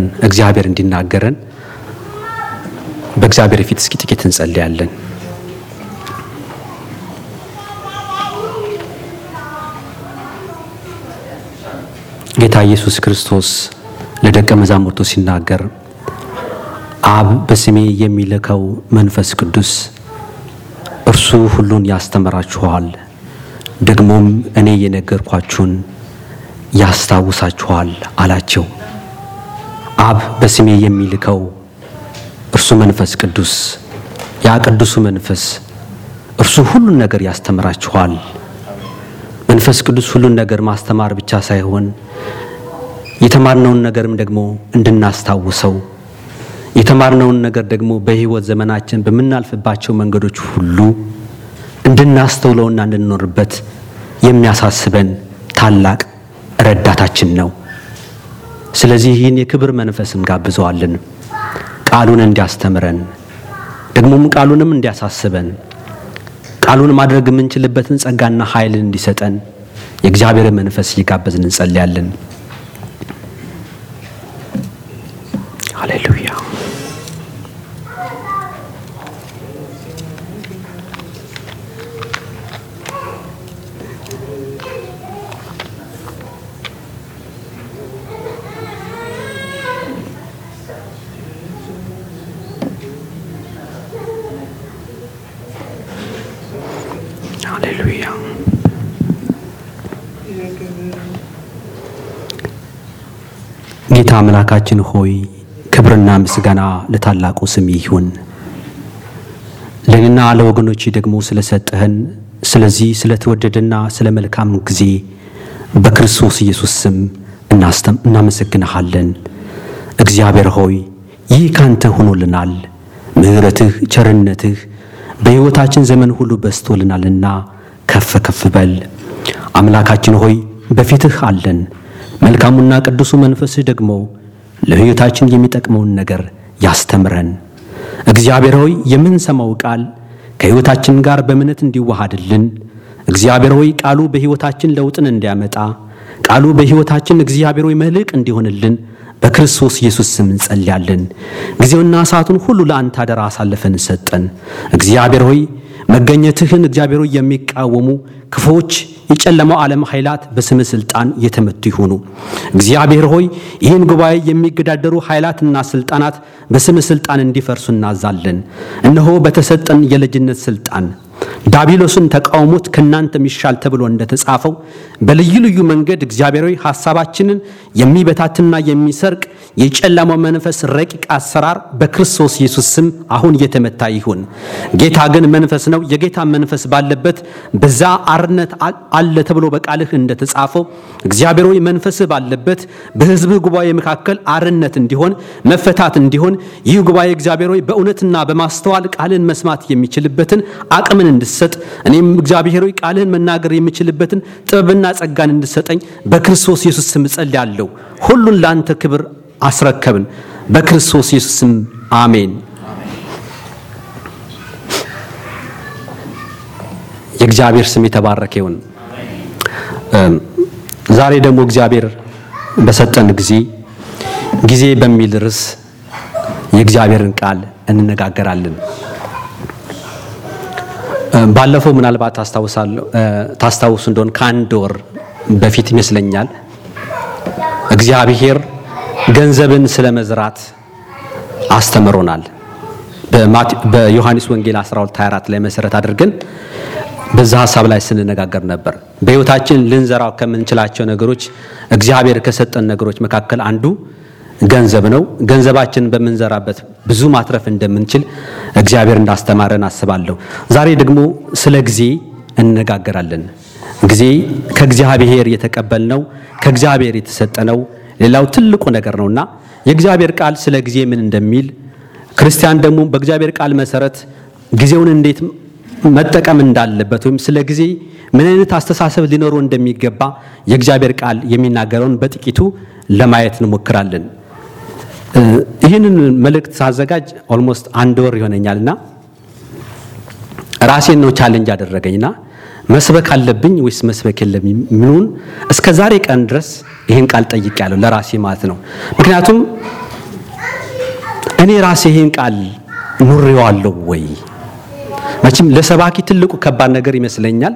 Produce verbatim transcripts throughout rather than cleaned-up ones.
እግዚአብሔር እንዲናገረን በእግዚአብሔር ፊት እስኪ ጥቂት እንጸልያለን። ጌታ ኢየሱስ ክርስቶስ ለደቀ መዛሙርቱ ሲናገር አብ በስሜ የሚልከው መንፈስ ቅዱስ እርሱ ሁሉን ያስተምራችኋል፣ ደግሞም እኔ የነገርኳችሁን ያስታውሳችኋል አላቸው። አብ በስሜ የሚልከው እርሱ መንፈስ ቅዱስ ያ ቅዱሱ መንፈስ እርሱ ሁሉን ነገር ያስተምራችኋል። መንፈስ ቅዱስ ሁሉን ነገር ማስተማር ብቻ ሳይሆን የተማርነውን ነገርም ደግሞ እንድናስታውሰው የተማርነውን ነገር ደግሞ በህይወት ዘመናችን በመናልፍባቸው መንገዶች ሁሉ እንድናስተውለውና እንድንኖርበት የሚያሳስበን ታላቅ ረዳታችን ነው። ስለዚህ ይህን የክብር መንፈስን ጋብዘዋለን ቃሉን እንዲያስተምረን ደግሞም ቃሉንም እንዲያሳስበን ቃሉን ማድረግ የምንችልበትን ጸጋና ኃይል እንዲሰጠን የእግዚአብሔር መንፈስ ይጋበዝን እንጸልያለን። ሃሌሉያ። ሃሌሉያ። ጌታ አምላካችን ሆይ ክብርና ምስጋና ለታላቁ ስም ይሁን። ለእኔና ለወገኖቼ ደግሞ ስለሰጠህን ስለዚህ ስለተወደደና ስለ መልካም ጊዜ በክርስቶስ ኢየሱስ ስም እናመሰግንሃለን። እግዚአብሔር ሆይ ይህ ካንተ ሆኖልናል። ምሕረትህ ቸርነትህ በሕይወታችን ዘመን ሁሉ በስቶልናልና ከፍ ከፍ በል። አምላካችን ሆይ በፊትህ አለን። መልካሙና ቅዱሱ መንፈስህ ደግሞ ለሕይወታችን የሚጠቅመውን ነገር ያስተምረን። እግዚአብሔር ሆይ የምንሰማው ቃል ከሕይወታችን ጋር በእምነት እንዲዋሃድልን እግዚአብሔር ሆይ ቃሉ በሕይወታችን ለውጥን እንዲያመጣ ቃሉ በሕይወታችን እግዚአብሔር ሆይ መልሕቅ እንዲሆንልን በክርስቶስ ኢየሱስ ስም እንጸልያለን። ጊዜውና ሰዓቱን ሁሉ ለአንተ አደራ አሳልፈን ሰጠን። እግዚአብሔር ሆይ መገኘትህን እግዚአብሔር ሆይ የሚቃወሙ ክፎች የጨለማው ዓለም ኃይላት በስም ስልጣን የተመቱ ይሁኑ። እግዚአብሔር ሆይ ይህን ጉባኤ የሚገዳደሩ ኃይላትና ስልጣናት በስም ስልጣን እንዲፈርሱ እናዛለን። እነሆ በተሰጠን የልጅነት ስልጣን ዳቢሎስን ተቃውሞት ከናንተ ሚሻል ተብሎ እንደተጻፈው በልዩ ልዩ መንገድ እግዚአብሔር ሆይ ሐሳባችንን የሚበታትና የሚሰርቅ የጨለማው መንፈስ ረቂቅ አሰራር በክርስቶስ ኢየሱስ ስም አሁን እየተመታ ይሁን። ጌታ ግን መንፈስ ነው። የጌታ መንፈስ ባለበት በዛ አርነት አለ ተብሎ በቃልህ እንደተጻፈው እግዚአብሔር ሆይ መንፈስ ባለበት በሕዝብህ ጉባኤ መካከል አርነት እንዲሆን መፈታት እንዲሆን ይህ ጉባኤ እግዚአብሔር ሆይ በእውነትና በማስተዋል ቃልን መስማት የሚችልበትን አቅምን እንድሰጥ እኔም እግዚአብሔር ሆይ ቃልህን መናገር የሚችልበትን ጥበብና ጸጋን እንድሰጠኝ በክርስቶስ ኢየሱስ ስም ጸልያለሁ። ሁሉን ላንተ ክብር አስረከብን በክርስቶስ ኢየሱስ ስም አሜን። የእግዚአብሔር ስም የተባረከ ይሁን። ዛሬ ደግሞ እግዚአብሔር በሰጠን ጊዜ ጊዜ በሚል ርዕስ የእግዚአብሔርን ቃል እንነጋገራለን። ባለፈው ምናልባት ታስታውሳለሁ ታስታውሱ እንደሆነ ከአንድ ወር በፊት ይመስለኛል እግዚአብሔር ገንዘብን ስለመዝራት አስተምሮናል። በዮሐንስ ወንጌል አስራ ሁለት ሃያ አራት ላይ መሰረት አድርገን በዛ ሐሳብ ላይ ስንነጋገር ነበር። በሕይወታችን ልንዘራው ከምንችላቸው ነገሮች እግዚአብሔር ከሰጠን ነገሮች መካከል አንዱ ገንዘብ ነው። ገንዘባችንን በመንዘራበት ብዙ ማትረፍ እንደምንችል እግዚአብሔር እንዳስተማረን አስባለሁ። ዛሬ ደግሞ ስለ ጊዜ እንነጋገራለን። ጊዜ ከእግዚአብሔር የተቀበልነው ከእግዚአብሔር የተሰጠነው ሌላው ትልቁ ነገር ነውና የእግዚአብሔር ቃል ስለ ጊዜ ምን እንደሚል ክርስቲያን ደግሞ በእግዚአብሔር ቃል መሰረት ጊዜውን እንዴት መጠቀም እንዳለበት ወይም ስለ ጊዜ ምን አይነት አስተሳሰብ ሊኖረው እንደሚገባ የእግዚአብሔር ቃል የሚናገረውን በጥቂቱ ለማየት እንሞክራለን። ይህንን መልእክት ሳዘጋጅ ኦልሞስት አንድ ወር ይሆነኛልና ራሴን ነው ቻሌንጅ አደረገኝና መስበክ አለብኝ ወይስ መስበክ የለብኝ ምኑን እስከ ዛሬ ቀን ድረስ ይሄን ቃል ጠይቄያለሁ ለራሴ ማለት ነው። ምክንያቱም እኔ ራሴ ይሄን ቃል ኑሬዋለሁ ወይ? መቼም ለሰባኪ ትልቁ ከባድ ነገር ይመስለኛል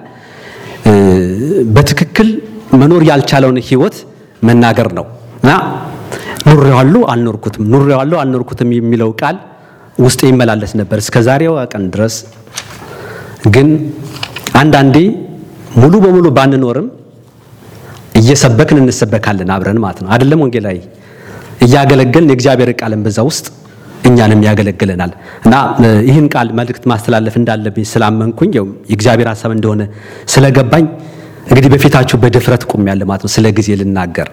በትክክል መኖር ያልቻለውን ህይወት መናገር ነውና ኑሬዋለሁ አልኖርኩትም ኑሬዋለሁ አልኖርኩትም የሚለው ቃል ውስጥ ይመላለስ ነበር እስከ ዛሬው ቀን ድረስ። ግን አንዳንዴ ሙሉ በሙሉ ባንኖርም እየሰበክን እንሰበካለን አብረን ማለት ነው አይደለም? ወንጌላዊ እያገለገልን የእግዚአብሔር ቃልን በዛ ውስጥ እኛንም ያገለግለናል። እና ይህን ቃል መልእክት ማስተላለፍ እንዳለብኝ ስላመንኩኝ የእግዚአብሔር ሐሳብ እንደሆነ ስለገባኝ እንግዲህ በፊታችሁ በድፍረት ቆሜያለሁ ማለት ነው። ስለ ጊዜ ልናገር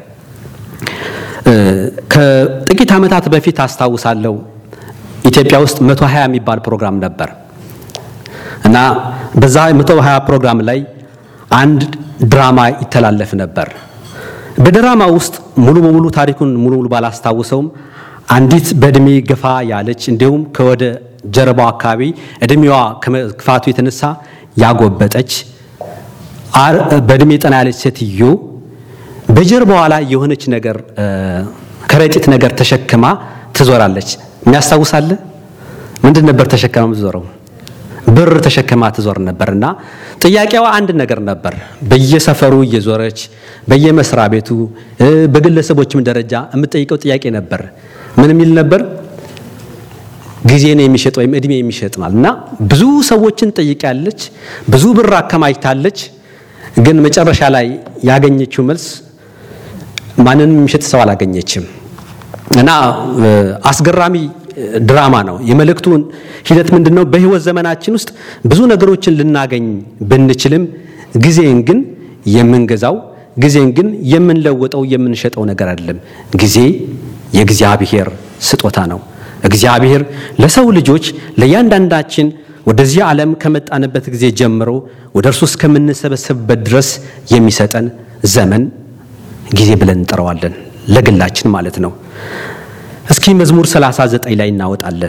ከጥቂት ዓመታት በፊት አስታውሳለሁ ኢትዮጵያ ውስጥ መቶ ሃያ የሚባል ፕሮግራም ነበር እና በዛ መቶ ሃያ ፕሮግራም ላይ አንድ ድራማ ይተላለፍ ነበር። በድራማ ውስጥ ሙሉ በሙሉ ታሪኩን ሙሉ ሙሉ ባላስታውሰውም አንዲት በእድሜ ገፋ ያለች እንዲሁም ከወደ ጀርባው አካባቢ እድሜዋ ከመግፋቱ የተነሳ ያጎበጠች በእድሜ ጠና ያለች ሴትዮ በጀርባዋ ላይ የሆነች ነገር ከረጢት ነገር ተሸክማ ትዞራለች። የሚያስታውሳለ ምንድን ነበር ተሸክማ ትዞረው? ብር ተሸክማ ትዞር ነበርና ጥያቄዋ አንድ ነገር ነበር። በየሰፈሩ እየዞረች በየመስሪያ ቤቱ በግለሰቦችም ደረጃ የምትጠይቀው ጥያቄ ነበር። ምን የሚል ነበር? ጊዜን የሚሸጥ ወይም እድሜ የሚሸጥ ማለትና ብዙ ሰዎችን ጠይቃለች፣ ብዙ ብር አከማችታለች። ግን መጨረሻ ላይ ያገኘችው መልስ ማንንም የሚሸጥ ሰው አላገኘችም። እና አስገራሚ ድራማ ነው። የመልእክቱን ሂደት ምንድነው? በህይወት ዘመናችን ውስጥ ብዙ ነገሮችን ልናገኝ ብንችልም ጊዜን ግን የምንገዛው ጊዜን ግን የምንለውጠው የምንሸጠው ነገር አይደለም። ጊዜ የእግዚአብሔር ስጦታ ነው። እግዚአብሔር ለሰው ልጆች ለያንዳንዳችን ወደዚህ ዓለም ከመጣንበት ጊዜ ጀምሮ ወደ እርሱ እስከምንሰበሰብበት ድረስ የሚሰጠን ዘመን ጊዜ ብለን እንጠራዋለን፣ ለግላችን ማለት ነው። እስኪ መዝሙር ሰላሳ ዘጠኝ ላይ እናወጣለን።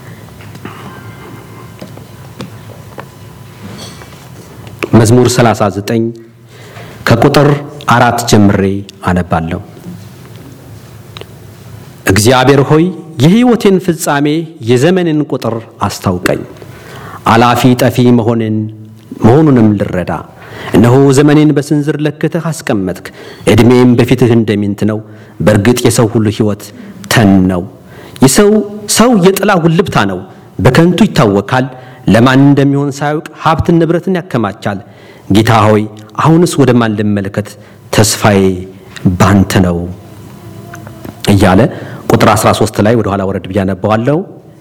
መዝሙር ሰላሳ ዘጠኝ ከቁጥር አራት ጀምሬ አነባለሁ። እግዚአብሔር ሆይ የሕይወቴን ፍጻሜ የዘመንን ቁጥር አስታውቀኝ፣ አላፊ ጠፊ መሆንን መሆኑንም ልረዳ። እነሆ ዘመኔን በስንዝር ለክተህ አስቀመጥክ፣ እድሜም በፊትህ እንደሚንት ነው። በእርግጥ የሰው ሁሉ ሕይወት ተን ነው። የሰው ሰው የጥላ ውልብታ ነው፣ በከንቱ ይታወካል። ለማን እንደሚሆን ሳያውቅ ሀብትን ንብረትን ያከማቻል። ጌታ ሆይ አሁንስ ወደ ማን ልመለከት? ተስፋዬ ባንተ ነው እያለ ቁጥር አስራ ሶስት ላይ ወደ ኋላ ወረድ ብያነባዋለሁ።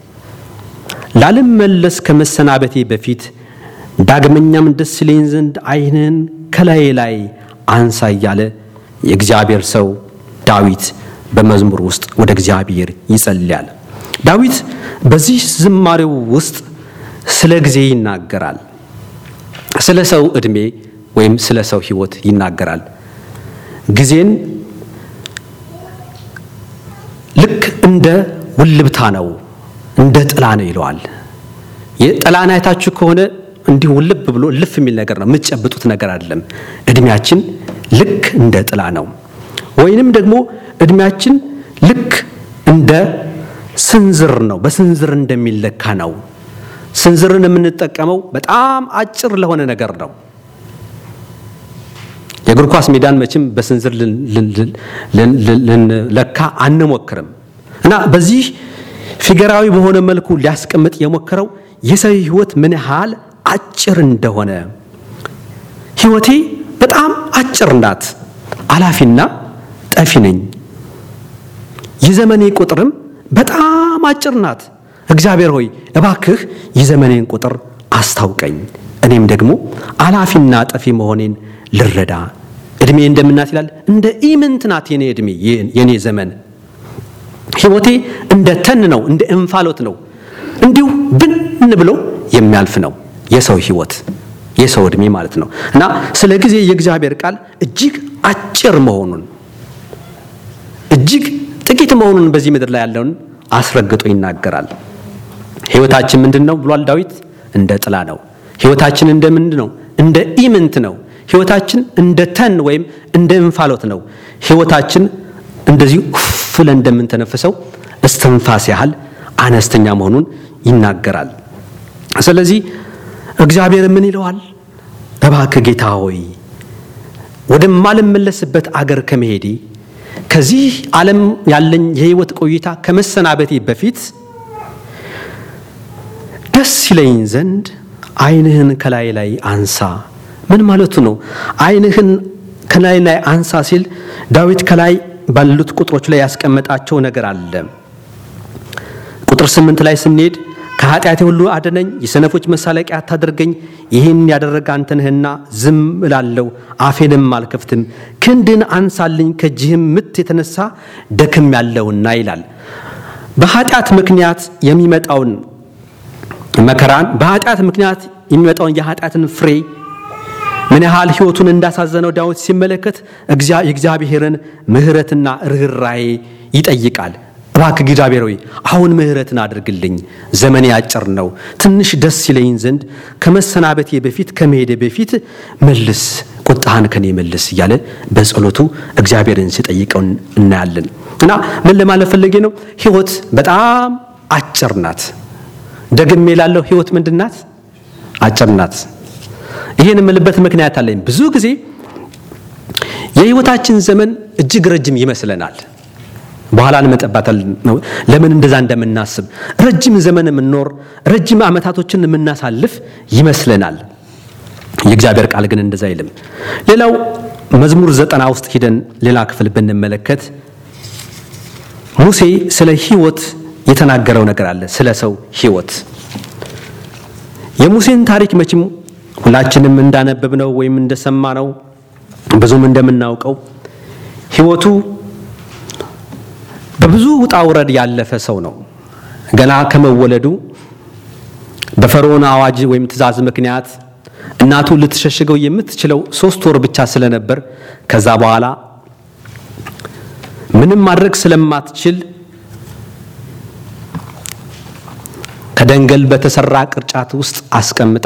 ላልመለስ ከመሰናበቴ በፊት ዳግመኛም ደስ ይለኝ ዘንድ ዓይንህን ከላይ ላይ አንሳ እያለ የእግዚአብሔር ሰው ዳዊት በመዝሙር ውስጥ ወደ እግዚአብሔር ይጸልያል። ዳዊት በዚህ ዝማሬው ውስጥ ስለ ጊዜ ይናገራል። ስለ ሰው እድሜ ወይም ስለ ሰው ሕይወት ይናገራል። ጊዜን ልክ እንደ ውልብታ ነው፣ እንደ ጥላ ነው ይለዋል። የጥላን አይታችሁ ከሆነ እንዲሁ ውልብ ብሎ ልፍ የሚል ነገር ነው፣ የምትጨብጡት ነገር አይደለም። እድሜያችን ልክ እንደ ጥላ ነው። ወይንም ደግሞ እድሜያችን ልክ እንደ ስንዝር ነው፣ በስንዝር እንደሚለካ ነው። ስንዝርን የምንጠቀመው በጣም አጭር ለሆነ ነገር ነው። የእግር ኳስ ሜዳን መቼም በስንዝር ልንለካ አንሞክርም። እና በዚህ ፊገራዊ በሆነ መልኩ ሊያስቀምጥ የሞከረው የሰው ሕይወት ምን ያህል አጭር እንደሆነ። ሕይወቴ በጣም አጭር ናት፣ አላፊና ጠፊ ነኝ። የዘመኔ ቁጥርም በጣም አጭር ናት። እግዚአብሔር ሆይ እባክህ የዘመኔን ቁጥር አስታውቀኝ፣ እኔም ደግሞ አላፊና ጠፊ መሆኔን ልረዳ። እድሜ እንደምናት ይላል፣ እንደ ኢምንት ናት የኔ እድሜ የኔ ዘመን። ሕይወቴ እንደ ተን ነው፣ እንደ እንፋሎት ነው፣ እንዲሁ ብን ብሎ የሚያልፍ ነው የሰው ሕይወት፣ የሰው እድሜ ማለት ነው። እና ስለ ጊዜ የእግዚአብሔር ቃል እጅግ አጭር መሆኑን እጅግ ጥቂት መሆኑን በዚህ ምድር ላይ ያለውን አስረግጦ ይናገራል። ሕይወታችን ምንድነው ብሏል ዳዊት? እንደ ጥላ ነው። ሕይወታችን እንደምንድነው? እንደ ኢምንት ነው። ሕይወታችን እንደ ተን ወይም እንደ እንፋሎት ነው። ሕይወታችን እንደዚህ ፍለ እንደምንተነፍሰው እስትንፋስ ያህል አነስተኛ መሆኑን ይናገራል። ስለዚህ እግዚአብሔር ምን ይለዋል? እባክህ ጌታ ሆይ ወደማልመለስበት አገር ከመሄዴ ከዚህ ዓለም ያለኝ የህይወት ቆይታ ከመሰናበቴ በፊት ደስ ይለኝ ዘንድ ዓይንህን ከላይ ላይ አንሳ። ምን ማለቱ ነው? ዓይንህን ከላይ ላይ አንሳ ሲል ዳዊት ከላይ ባሉት ቁጥሮች ላይ ያስቀመጣቸው ነገር አለ። ቁጥር ስምንት ላይ ስንሄድ ከኃጢአቴ ሁሉ አድነኝ፣ የሰነፎች መሳለቂያ አታድርገኝ፣ ይህን ያደረገ አንተ ነህና ዝም እላለሁ፣ አፌንም አልከፍትም፣ ክንድን አንሳልኝ፣ ከእጅህም ምት የተነሳ ደክሜያለሁና ይላል። በኃጢአት ምክንያት የሚመጣውን መከራን በኃጢአት ምክንያት የሚመጣውን የኃጢአትን ፍሬ ምን ያህል ህይወቱን እንዳሳዘነው ዳዊት ሲመለከት እግዚአብሔርን ምህረትና ርህራሄ ይጠይቃል። እባክህ እግዚአብሔር ሆይ አሁን ምህረትን አድርግልኝ፣ ዘመኔ አጭር ነው፣ ትንሽ ደስ ይለኝ ዘንድ ከመሰናበቴ በፊት ከመሄዴ በፊት መልስ፣ ቁጣህን ከኔ መልስ እያለ በጸሎቱ እግዚአብሔርን ሲጠይቀው እናያለን። እና ምን ለማለት ፈልጌ ነው? ህይወት በጣም አጭር ናት። ደግሜ እላለሁ፣ ህይወት ምንድናት? አጭር ናት። ይሄን የምልበት ምክንያት አለኝ። ብዙ ጊዜ የህይወታችን ዘመን እጅግ ረጅም ይመስለናል። በኋላ እንመጣበታለን ለምን እንደዛ እንደምናስብ። ረጅም ዘመን የምንኖር ረጅም ዓመታቶችን የምናሳልፍ ይመስለናል። የእግዚአብሔር ቃል ግን እንደዛ አይልም። ሌላው መዝሙር ዘጠና ውስጥ ሄደን ሌላ ክፍል ብንመለከት ሙሴ ስለ ህይወት የተናገረው ነገር አለ። ስለ ሰው ህይወት የሙሴን ታሪክ መቼም ሁላችንም እንዳነበብነው ወይም እንደሰማነው ብዙም እንደምናውቀው ህይወቱ በብዙ ውጣ ውረድ ያለፈ ሰው ነው። ገና ከመወለዱ በፈርዖን አዋጅ ወይም ትእዛዝ ምክንያት እናቱ ልትሸሽገው የምትችለው ሶስት ወር ብቻ ስለነበር ከዛ በኋላ ምንም ማድረግ ስለማትችል ከደንገል በተሰራ ቅርጫት ውስጥ አስቀምጣ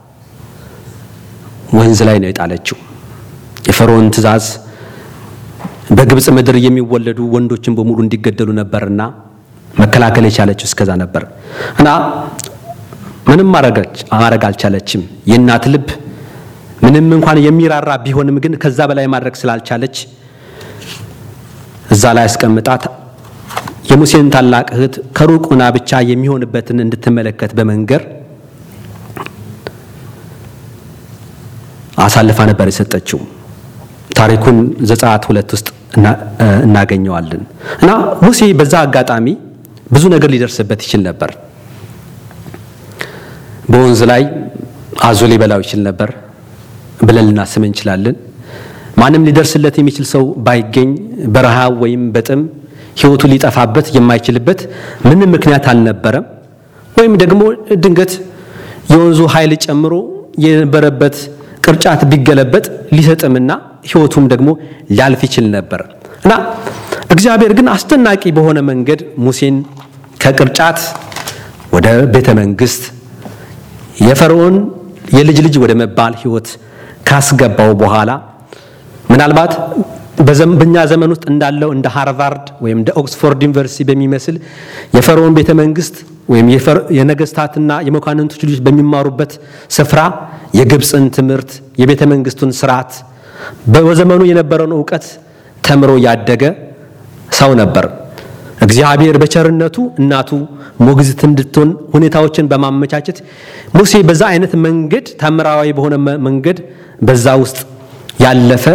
ወንዝ ላይ ነው የጣለችው። የፈርዖን ትእዛዝ በግብጽ ምድር የሚወለዱ ወንዶችን በሙሉ እንዲገደሉ ነበርና መከላከል የቻለችው እስከዛ ነበር እና ምንም ማረጋች ማረግ አልቻለችም። የእናት ልብ ምንም እንኳን የሚራራ ቢሆንም ግን ከዛ በላይ ማድረግ ስላልቻለች እዛ ላይ አስቀምጣት የሙሴን ታላቅ እህት ከሩቁና ብቻ የሚሆንበትን እንድትመለከት በመንገር አሳልፋ ነበር የሰጠችው። ታሪኩን ዘጸአት ሁለት ውስጥ እናገኘዋለን። እና ሙሴ በዛ አጋጣሚ ብዙ ነገር ሊደርስበት ይችል ነበር። በወንዝ ላይ አዞ ሊበላው ይችል ነበር ብለን ልናስብ እንችላለን። ማንም ሊደርስለት የሚችል ሰው ባይገኝ በረሃብ ወይም በጥም ህይወቱ ሊጠፋበት የማይችልበት ምንም ምክንያት አልነበረም። ወይም ደግሞ ድንገት የወንዙ ኃይል ጨምሮ የነበረበት ቅርጫት ቢገለበጥ ሊሰጥምና ህይወቱም ደግሞ ሊያልፍ ይችል ነበር። እና እግዚአብሔር ግን አስደናቂ በሆነ መንገድ ሙሴን ከቅርጫት ወደ ቤተ መንግስት የፈርዖን የልጅ ልጅ ወደ መባል ህይወት ካስገባው በኋላ ምናልባት በዘመኛ ዘመን ውስጥ እንዳለው እንደ ሃርቫርድ ወይም እንደ ኦክስፎርድ ዩኒቨርሲቲ በሚመስል የፈርዖን ቤተ መንግስት ወይም የነገስታትና የመኳንንቶች ልጆች በሚማሩበት ስፍራ የግብጽን ትምህርት የቤተ መንግስቱን ስርዓት በዘመኑ የነበረውን ዕውቀት ተምሮ ያደገ ሰው ነበር። እግዚአብሔር በቸርነቱ እናቱ ሞግዚት እንድትሆን ሁኔታዎችን በማመቻቸት ሙሴ በዛ አይነት መንገድ ተምራዊ በሆነ መንገድ በዛ ውስጥ ያለፈ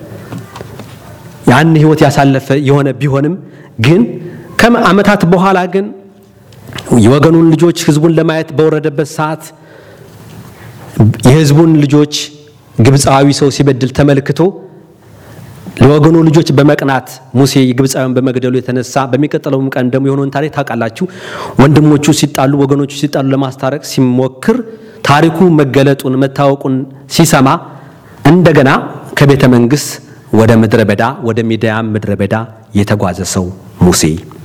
ያን ህይወት ያሳለፈ የሆነ ቢሆንም ግን ከዓመታት በኋላ ግን የወገኑን ልጆች ህዝቡን ለማየት በወረደበት ሰዓት የህዝቡን ልጆች ግብጻዊ ሰው ሲበድል ተመልክቶ ለወገኑ ልጆች በመቅናት ሙሴ ግብጻዊን በመግደሉ የተነሳ በሚቀጥለው ቀን ደግሞ የሆነውን ታሪክ ታውቃላችሁ። ወንድሞቹ ሲጣሉ ወገኖቹ ሲጣሉ ለማስታረቅ ሲሞክር ታሪኩ መገለጡን መታወቁን ሲሰማ እንደገና ከቤተ መንግስት ወደ ምድረ በዳ ወደ ሚዲያም ምድረ በዳ የተጓዘ ሰው ሙሴ።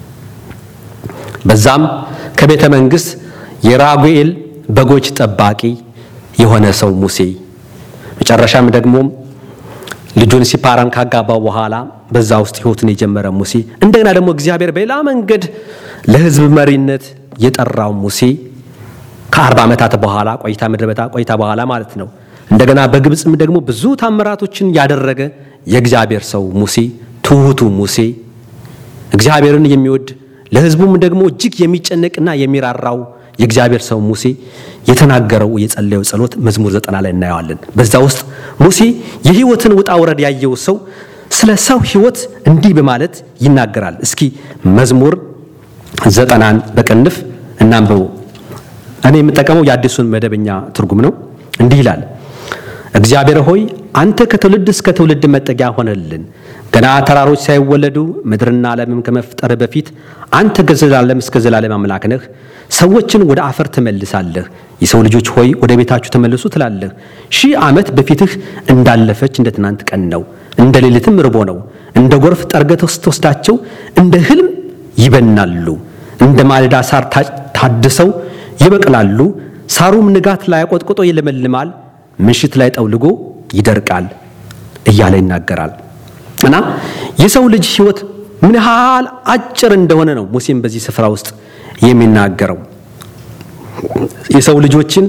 በዛም ከቤተ መንግስት የራጉኤል በጎች ጠባቂ የሆነ ሰው ሙሴ መጨረሻም ደግሞ ልጁን ሲፓራን ካጋባው በኋላ በዛ ውስጥ ህይወቱን የጀመረ ሙሴ እንደገና ደግሞ እግዚአብሔር በሌላ መንገድ ለህዝብ መሪነት የጠራው ሙሴ ከአርባ ዓመታት በኋላ ቆይታ ምድረ በዳ ቆይታ በኋላ ማለት ነው እንደገና በግብጽም ደግሞ ብዙ ታምራቶችን ያደረገ የእግዚአብሔር ሰው ሙሴ ትሁቱ ሙሴ እግዚአብሔርን የሚወድ ለሕዝቡም ደግሞ እጅግ የሚጨነቅና የሚራራው የእግዚአብሔር ሰው ሙሴ የተናገረው የጸለየው ጸሎት መዝሙር ዘጠና ላይ እናየዋለን። በዛ ውስጥ ሙሴ የሕይወትን ውጣ ውረድ ያየው ሰው ስለ ሰው ሕይወት እንዲህ በማለት ይናገራል። እስኪ መዝሙር ዘጠናን በቅንፍ እናንብበው። እኔ የምጠቀመው የአዲሱን መደበኛ ትርጉም ነው። እንዲህ ይላል፣ እግዚአብሔር ሆይ አንተ ከትውልድ እስከ ትውልድ መጠጊያ ሆነልን። ገና ተራሮች ሳይወለዱ ምድርና ዓለምም ከመፍጠር በፊት አንተ ከዘላለም እስከ ዘላለም አምላክ ነህ። ሰዎችን ወደ አፈር ትመልሳለህ። የሰው ልጆች ሆይ ወደ ቤታችሁ ተመለሱ ትላለህ። ሺህ ዓመት በፊትህ እንዳለፈች እንደ ትናንት ቀን ነው፣ እንደ ሌሊትም ርቦ ነው። እንደ ጎርፍ ጠርገህ ስትወስዳቸው እንደ ህልም ይበናሉ። እንደ ማለዳ ሳር ታድሰው ይበቅላሉ። ሳሩም ንጋት ላይ ቆጥቆጦ ይለመልማል፣ ምሽት ላይ ጠውልጎ ይደርቃል እያለ ይናገራል። እና የሰው ልጅ ሕይወት ምን ያህል አጭር እንደሆነ ነው ሙሴም በዚህ ስፍራ ውስጥ የሚናገረው። የሰው ልጆችን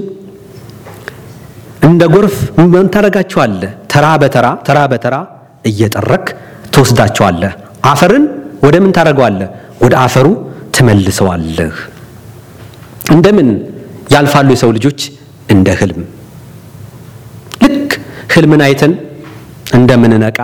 እንደ ጎርፍ ምን ታረጋቸዋለህ? ተራ በተራ ተራ በተራ እየጠረክ ትወስዳቸዋለህ። አፈርን ወደ ምን ታረጋዋለህ? ወደ አፈሩ ትመልሰዋለህ። እንደምን ያልፋሉ የሰው ልጆች? እንደ ህልም። ልክ ህልምን አይተን እንደምንነቃ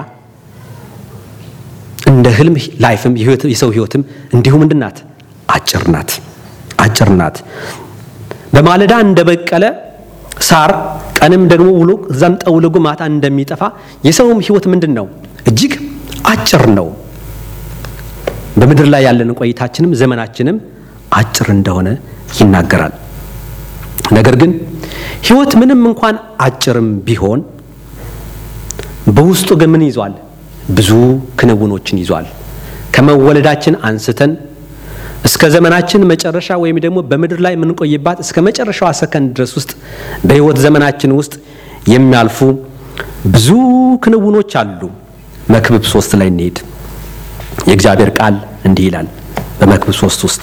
እንደ ህልም ላይፍም የሰው ህይወትም እንዲሁ ምንድናት? አጭር ናት። አጭር ናት። በማለዳ እንደበቀለ ሳር ቀንም ደግሞ ውሎ እዛም ጠውልጎ ማታ እንደሚጠፋ የሰውም ህይወት ምንድነው? እጅግ አጭር ነው። በምድር ላይ ያለን ቆይታችንም ዘመናችንም አጭር እንደሆነ ይናገራል። ነገር ግን ህይወት ምንም እንኳን አጭርም ቢሆን በውስጡ ግን ምን ይዟል? ብዙ ክንውኖችን ይዟል። ከመወለዳችን አንስተን እስከ ዘመናችን መጨረሻ ወይም ደግሞ በምድር ላይ ምን ቆይባት እስከ መጨረሻው ሰከንድ ድረስ ውስጥ በህይወት ዘመናችን ውስጥ የሚያልፉ ብዙ ክንውኖች አሉ። መክብብ ሶስት ላይ እንሄድ። የእግዚአብሔር ቃል እንዲህ ይላል በመክብብ ሶስት ውስጥ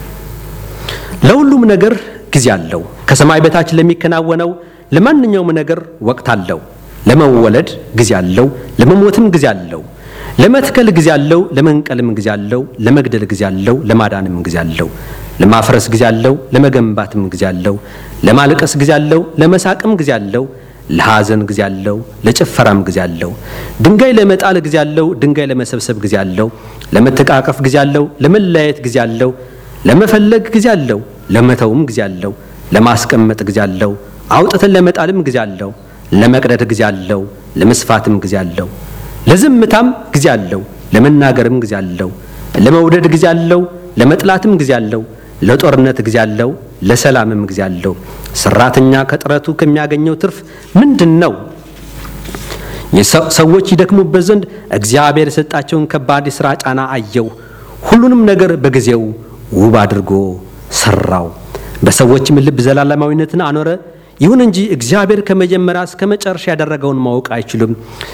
ለሁሉም ነገር ጊዜ አለው፣ ከሰማይ በታች ለሚከናወነው ለማንኛውም ነገር ወቅት አለው። ለመወለድ ጊዜ አለው፣ ለመሞትም ጊዜ አለው። ለመትከል ጊዜ አለው፣ ለመንቀልም ጊዜ አለው። ለመግደል ጊዜ አለው፣ ለማዳንም ጊዜ አለው። ለማፍረስ ጊዜ አለው፣ ለመገንባትም ጊዜ አለው። ለማልቀስ ጊዜ አለው፣ ለመሳቅም ጊዜ አለው። ለሐዘን ጊዜ አለው፣ ለጭፈራም ጊዜ አለው። ድንጋይ ለመጣል ጊዜ አለው፣ ድንጋይ ለመሰብሰብ ጊዜ አለው። ለመተቃቀፍ ጊዜ አለው፣ ለመለያየት ጊዜ አለው። ለመፈለግ ጊዜ አለው፣ ለመተውም ጊዜ አለው። ለማስቀመጥ ጊዜ አለው፣ አውጥተን ለመጣልም ጊዜ አለው። ለመቅደድ ጊዜ አለው፣ ለመስፋትም ጊዜ አለው። ለዝምታም ጊዜ አለው፣ ለመናገርም ጊዜ አለው። ለመውደድ ጊዜ አለው፣ ለመጥላትም ጊዜ አለው። ለጦርነት ጊዜ አለው፣ ለሰላምም ጊዜ አለው። ሰራተኛ ከጥረቱ ከሚያገኘው ትርፍ ምንድነው? ሰዎች ይደክሙበት ዘንድ እግዚአብሔር የሰጣቸውን ከባድ የሥራ ጫና አየው። ሁሉንም ነገር በጊዜው ውብ አድርጎ ሰራው። በሰዎችም ልብ ዘላለማዊነትን አኖረ። ይሁን እንጂ እግዚአብሔር ከመጀመሪያ እስከ መጨረሻ ያደረገውን ማወቅ አይችሉም።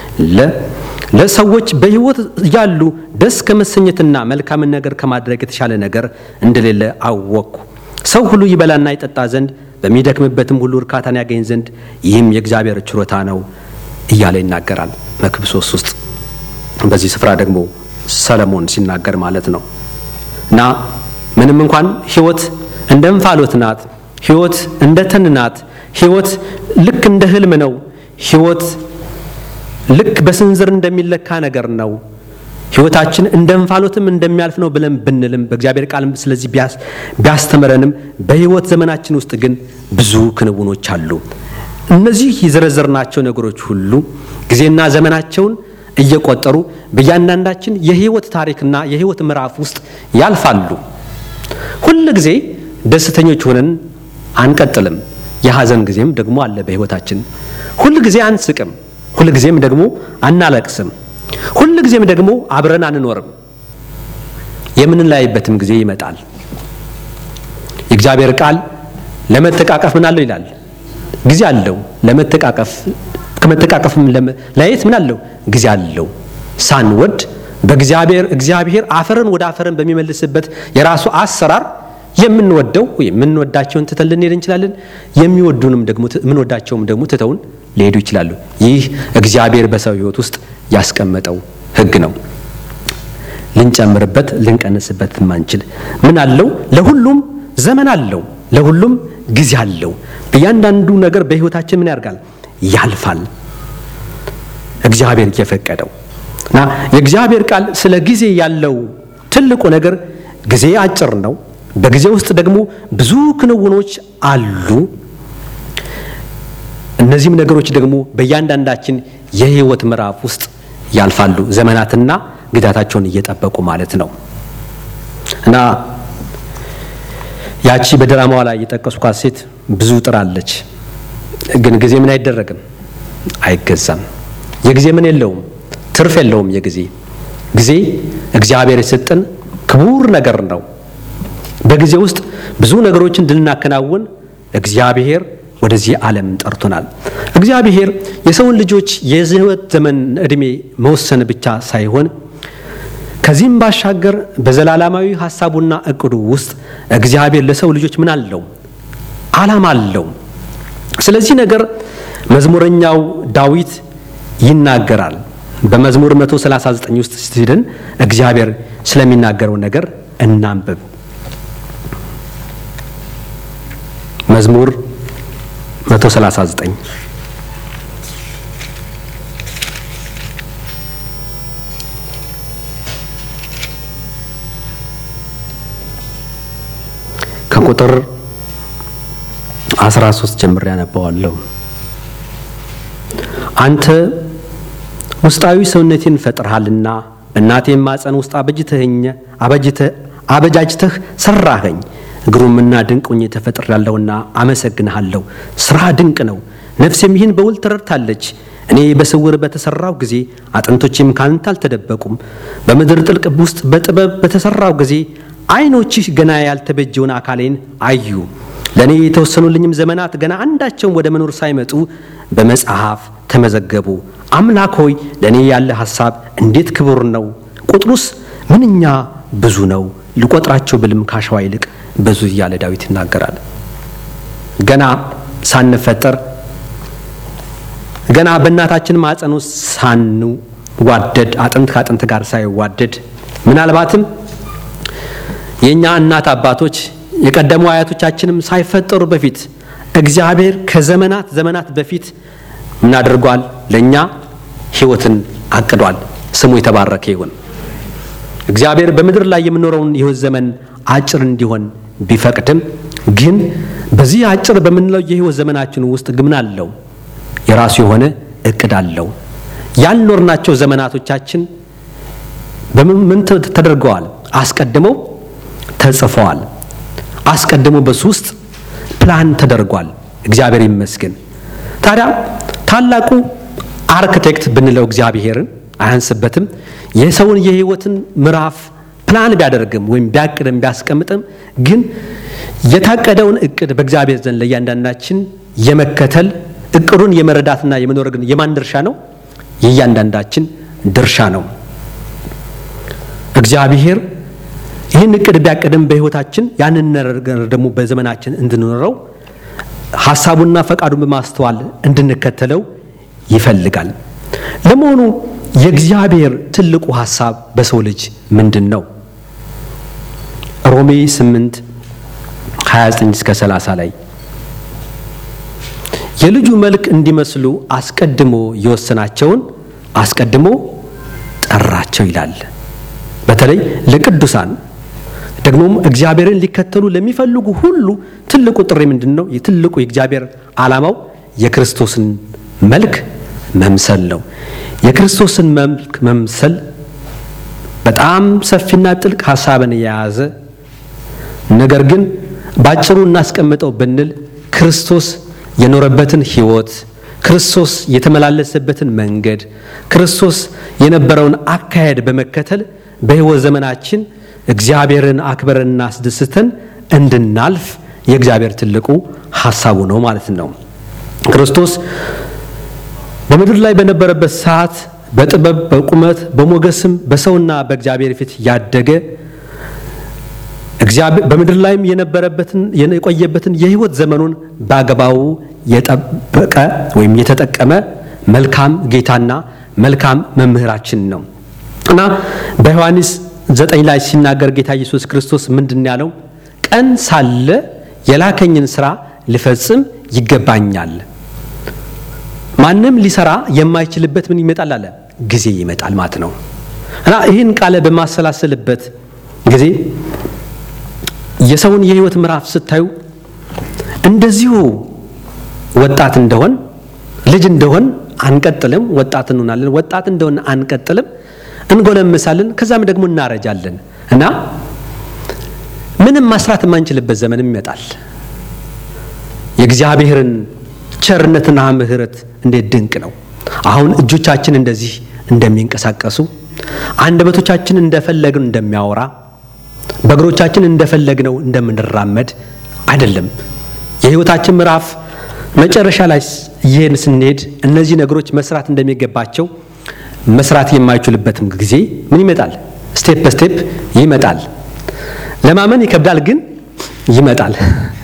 ለሰዎች በሕይወት ያሉ ደስ ከመሰኘትና መልካምን ነገር ከማድረግ የተሻለ ነገር እንደሌለ አወቅኩ። ሰው ሁሉ ይበላና ይጠጣ ዘንድ በሚደክምበትም ሁሉ እርካታን ያገኝ ዘንድ ይህም የእግዚአብሔር ችሮታ ነው እያለ ይናገራል መክብብ ሶስት ውስጥ። በዚህ ስፍራ ደግሞ ሰለሞን ሲናገር ማለት ነው። እና ምንም እንኳን ሕይወት እንደ እንፋሎት ናት፣ ሕይወት እንደ ተን ናት፣ ሕይወት ልክ እንደ ህልም ነው፣ ሕይወት ልክ በስንዝር እንደሚለካ ነገር ነው፣ ሕይወታችን እንደ እንፋሎትም እንደሚያልፍ ነው ብለን ብንልም በእግዚአብሔር ቃልም ስለዚህ ቢያስተምረንም በሕይወት ዘመናችን ውስጥ ግን ብዙ ክንውኖች አሉ። እነዚህ የዘረዘርናቸው ነገሮች ሁሉ ጊዜና ዘመናቸውን እየቆጠሩ በእያንዳንዳችን የሕይወት ታሪክና የሕይወት ምዕራፍ ውስጥ ያልፋሉ። ሁሉ ጊዜ ደስተኞች ሆነን አንቀጥልም። የሐዘን ጊዜም ደግሞ አለ በሕይወታችን። ሁሉ ጊዜ አንስቅም፣ ሁሉ ጊዜም ደግሞ አናለቅስም፣ ሁሉ ጊዜም ደግሞ አብረን አንኖርም። የምንለያይበትም ጊዜ ይመጣል። የእግዚአብሔር ቃል ለመተቃቀፍ ምን አለው ይላል? ጊዜ አለው። ለመተቃቀፍ ከመተቃቀፍም ለማየት ምን አለው? ጊዜ አለው። ሳንወድ በእግዚአብሔር እግዚአብሔር አፈርን ወደ አፈርን በሚመልስበት የራሱ አሰራር የምንወደው የምንወዳቸውን ትተን ልንሄድ እንችላለን። የሚወዱንም ደግሞ የምንወዳቸውም ደግሞ ትተውን ሊሄዱ ይችላሉ። ይህ እግዚአብሔር በሰው ሕይወት ውስጥ ያስቀመጠው ሕግ ነው። ልንጨምርበት ልንቀንስበት ማንችል ምን አለው? ለሁሉም ዘመን አለው፣ ለሁሉም ጊዜ አለው። በእያንዳንዱ ነገር በሕይወታችን ምን ያርጋል? ያልፋል። እግዚአብሔር የፈቀደው እና የእግዚአብሔር ቃል ስለ ጊዜ ያለው ትልቁ ነገር ጊዜ አጭር ነው። በጊዜ ውስጥ ደግሞ ብዙ ክንውኖች አሉ። እነዚህም ነገሮች ደግሞ በእያንዳንዳችን የሕይወት ምዕራፍ ውስጥ ያልፋሉ። ዘመናትና ግዳታቸውን እየጠበቁ ማለት ነው። እና ያቺ በድራማዋ ላይ የጠቀስኳት ሴት ብዙ ጥራለች፣ ግን ጊዜ ምን አይደረግም? አይገዛም። የጊዜ ምን የለውም? ትርፍ የለውም። የጊዜ ጊዜ እግዚአብሔር የሰጠን ክቡር ነገር ነው። በጊዜ ውስጥ ብዙ ነገሮችን እንድናከናውን እግዚአብሔር ወደዚህ ዓለም ጠርቶናል። እግዚአብሔር የሰውን ልጆች የሕይወት ዘመን ዕድሜ መወሰን ብቻ ሳይሆን ከዚህም ባሻገር በዘላለማዊ ሐሳቡና እቅዱ ውስጥ እግዚአብሔር ለሰው ልጆች ምን አለው? ዓላማ አለው። ስለዚህ ነገር መዝሙረኛው ዳዊት ይናገራል። በመዝሙር መቶ ሰላሳ ዘጠኝ ውስጥ ስትሄድን እግዚአብሔር ስለሚናገረው ነገር እናንብብ። መዝሙር መቶ ሰላሳ ዘጠኝ ከቁጥር አስራ ሶስት ጀምሬ ያነባዋለሁ። አንተ ውስጣዊ ሰውነቴን ፈጥረሃልና በእናቴም ማፀን ውስጥ አበጅተኸኝ አበጅተህ አበጃጅተህ ሰራኸኝ። ግሩምና ድንቅ ሆኜ ተፈጥሬያለሁና አመሰግንሃለሁ። ስራ ድንቅ ነው፣ ነፍሴም ይህን በውል ተረድታለች። እኔ በስውር በተሰራው ጊዜ አጥንቶቼም ካንተ አልተደበቁም። በምድር ጥልቅ ውስጥ በጥበብ በተሰራው ጊዜ ዓይኖችህ ገና ያልተበጀውን አካሌን አዩ። ለእኔ የተወሰኑልኝም ዘመናት ገና አንዳቸውም ወደ መኖር ሳይመጡ በመጽሐፍ ተመዘገቡ። አምላክ ሆይ ለእኔ ያለ ሐሳብ እንዴት ክቡር ነው! ቁጥሩስ ምንኛ ብዙ ነው! ልቆጥራቸው ብልም ካሸዋ ይልቅ ብዙ እያለ ዳዊት ይናገራል። ገና ሳንፈጠር ገና በእናታችን ማፀን ውስጥ ሳንዋደድ አጥንት ከአጥንት ጋር ሳይዋደድ ምናልባትም የኛ እናት አባቶች የቀደሙ አያቶቻችንም ሳይፈጠሩ በፊት እግዚአብሔር ከዘመናት ዘመናት በፊት ምን አድርጓል? ለኛ ሕይወትን አቅዷል። ስሙ የተባረከ ይሁን። እግዚአብሔር በምድር ላይ የምንኖረውን የሕይወት ዘመን አጭር እንዲሆን ቢፈቅድም ግን በዚህ አጭር በምንለው የሕይወት ዘመናችን ውስጥ ግን አለው የራሱ የሆነ እቅድ አለው። ያልኖርናቸው ዘመናቶቻችን በምን ተደርገዋል? አስቀድመው ተጽፈዋል። አስቀድሞ በሱ ውስጥ ፕላን ተደርጓል። እግዚአብሔር ይመስገን። ታዲያ ታላቁ አርክቴክት ብንለው እግዚአብሔርን አያንስበትም። የሰውን የሕይወትን ምዕራፍ ፕላን ቢያደርግም ወይም ቢያቅድም ቢያስቀምጥም ግን የታቀደውን እቅድ በእግዚአብሔር ዘንድ ለእያንዳንዳችን የመከተል እቅዱን የመረዳትና የመኖር ግን የማን ድርሻ ነው? የእያንዳንዳችን ድርሻ ነው። እግዚአብሔር ይህን እቅድ ቢያቅድም በሕይወታችን ያንን ነገር ደግሞ በዘመናችን እንድንኖረው ሐሳቡና ፈቃዱን በማስተዋል እንድንከተለው ይፈልጋል። ለመሆኑ የእግዚአብሔር ትልቁ ሐሳብ በሰው ልጅ ምንድን ነው? ሮሜ ስምንት ሀያ ዘጠኝ እስከ ሰላሳ ላይ የልጁ መልክ እንዲመስሉ አስቀድሞ የወሰናቸውን አስቀድሞ ጠራቸው ይላል። በተለይ ለቅዱሳን ደግሞም እግዚአብሔርን ሊከተሉ ለሚፈልጉ ሁሉ ትልቁ ጥሪ ምንድነው? የትልቁ የእግዚአብሔር ዓላማው የክርስቶስን መልክ መምሰል ነው። የክርስቶስን መልክ መምሰል በጣም ሰፊና ጥልቅ ሐሳብን የያዘ ነገር ግን ባጭሩ እናስቀምጠው ብንል ክርስቶስ የኖረበትን ሕይወት፣ ክርስቶስ የተመላለሰበትን መንገድ፣ ክርስቶስ የነበረውን አካሄድ በመከተል በሕይወት ዘመናችን እግዚአብሔርን አክብረንና አስደስተን እንድናልፍ የእግዚአብሔር ትልቁ ሐሳቡ ነው ማለት ነው። ክርስቶስ በምድር ላይ በነበረበት ሰዓት በጥበብ በቁመት በሞገስም በሰውና በእግዚአብሔር ፊት ያደገ እግዚአብሔር በምድር ላይም የነበረበትን የቆየበትን የሕይወት ዘመኑን በአግባቡ የጠበቀ ወይም የተጠቀመ መልካም ጌታና መልካም መምህራችን ነው እና በዮሐንስ ዘጠኝ ላይ ሲናገር ጌታ ኢየሱስ ክርስቶስ ምንድነው ያለው? ቀን ሳለ የላከኝን ሥራ ልፈጽም ይገባኛል። ማንም ሊሰራ የማይችልበት ምን ይመጣል አለ? ጊዜ ይመጣል ማለት ነው። እና ይህን ቃል በማሰላሰልበት ጊዜ የሰውን የሕይወት ምዕራፍ ስታዩ እንደዚሁ ወጣት እንደሆን ልጅ እንደሆን አንቀጥልም፣ ወጣት እንሆናለን። ወጣት እንደሆን አንቀጥልም፣ እንጎለምሳለን፣ ከዛም ደግሞ እናረጃለን እና ምንም ማስራት የማንችልበት ዘመንም ይመጣል። የእግዚአብሔርን ቸርነትና ምሕረት እንዴት ድንቅ ነው! አሁን እጆቻችን እንደዚህ እንደሚንቀሳቀሱ፣ አንደበቶቻችን እንደፈለግን እንደሚያወራ፣ በእግሮቻችን እንደፈለግነው እንደምንራመድ አይደለም። የሕይወታችን ምዕራፍ መጨረሻ ላይ ይሄን ስንሄድ እነዚህ ነገሮች መስራት እንደሚገባቸው መስራት የማይችሉበትም ጊዜ ምን ይመጣል? ስቴፕ በስቴፕ ይመጣል። ለማመን ይከብዳል፣ ግን ይመጣል።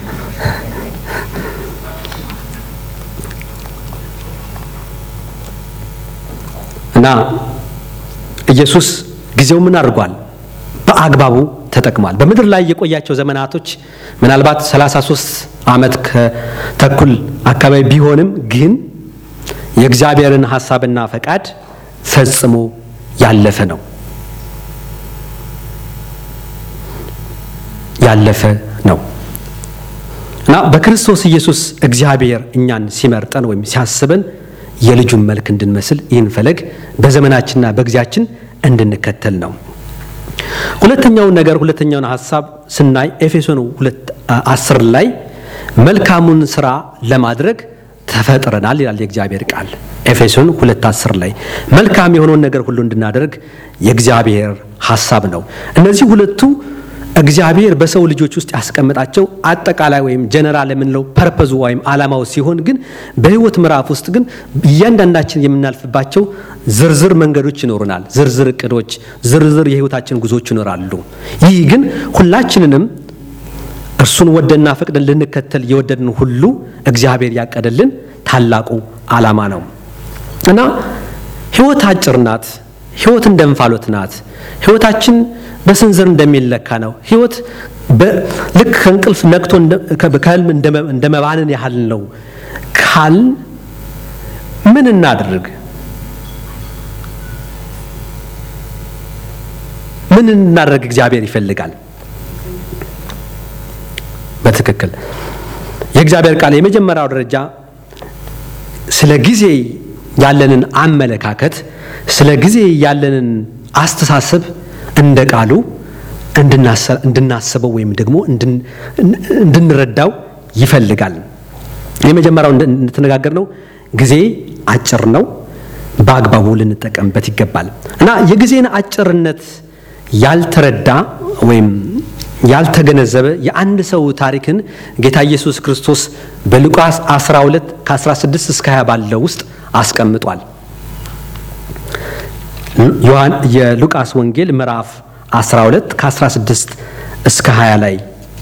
እና ኢየሱስ ጊዜው ምን አድርጓል? በአግባቡ ተጠቅሟል። በምድር ላይ የቆያቸው ዘመናቶች ምናልባት ሰላሳ ሦስት ዓመት ከተኩል አካባቢ ቢሆንም ግን የእግዚአብሔርን ሐሳብና ፈቃድ ፈጽሞ ያለፈ ነው ያለፈ ነው እና በክርስቶስ ኢየሱስ እግዚአብሔር እኛን ሲመርጠን ወይም ሲያስበን የልጁን መልክ እንድንመስል ይህን ፈለግ በዘመናችንና በጊዜያችን እንድንከተል ነው። ሁለተኛው ነገር ሁለተኛውን ሐሳብ ስናይ ኤፌሶን ሁለት አስር ላይ መልካሙን ሥራ ለማድረግ ተፈጥረናል ይላል የእግዚአብሔር ቃል። ኤፌሶን ሁለት አስር ላይ መልካም የሆነውን ነገር ሁሉ እንድናደርግ የእግዚአብሔር ሐሳብ ነው። እነዚህ ሁለቱ እግዚአብሔር በሰው ልጆች ውስጥ ያስቀመጣቸው አጠቃላይ ወይም ጀነራል የምንለው ፐርፐዙ ወይም ዓላማው ሲሆን ግን በሕይወት ምዕራፍ ውስጥ ግን እያንዳንዳችን የምናልፍባቸው ዝርዝር መንገዶች ይኖሩናል። ዝርዝር እቅዶች፣ ዝርዝር የሕይወታችን ጉዞዎች ይኖራሉ። ይህ ግን ሁላችንንም እርሱን ወደና ፈቅደን ልንከተል የወደድን ሁሉ እግዚአብሔር ያቀደልን ታላቁ ዓላማ ነው እና ሕይወት አጭር ናት። ሕይወት እንደንፋሎት ናት። ሕይወታችን በስንዝር እንደሚለካ ነው። ሕይወት ልክ ከእንቅልፍ ነቅቶ ከህልም እንደመባንን ያህል ነው ካል ምን እናድርግ? ምን እናድርግ? እግዚአብሔር ይፈልጋል። በትክክል የእግዚአብሔር ቃል የመጀመሪያው ደረጃ ስለ ጊዜ ያለንን አመለካከት፣ ስለ ጊዜ ያለንን አስተሳሰብ እንደ ቃሉ እንድናስበው ወይም ደግሞ እንድንረዳው ይፈልጋል። የመጀመሪያው እንድንተነጋገር ነው። ጊዜ አጭር ነው፣ በአግባቡ ልንጠቀምበት ይገባል እና የጊዜን አጭርነት ያልተረዳ ወይም ያልተገነዘበ የአንድ ሰው ታሪክን ጌታ ኢየሱስ ክርስቶስ በሉቃስ አስራ ሁለት ከአስራ ስድስት እስከ ሃያ ባለው ውስጥ አስቀምጧል። ዮሐን የሉቃስ ወንጌል ምዕራፍ አስራ ሁለት ከአስራ ስድስት እስከ ሃያ ላይ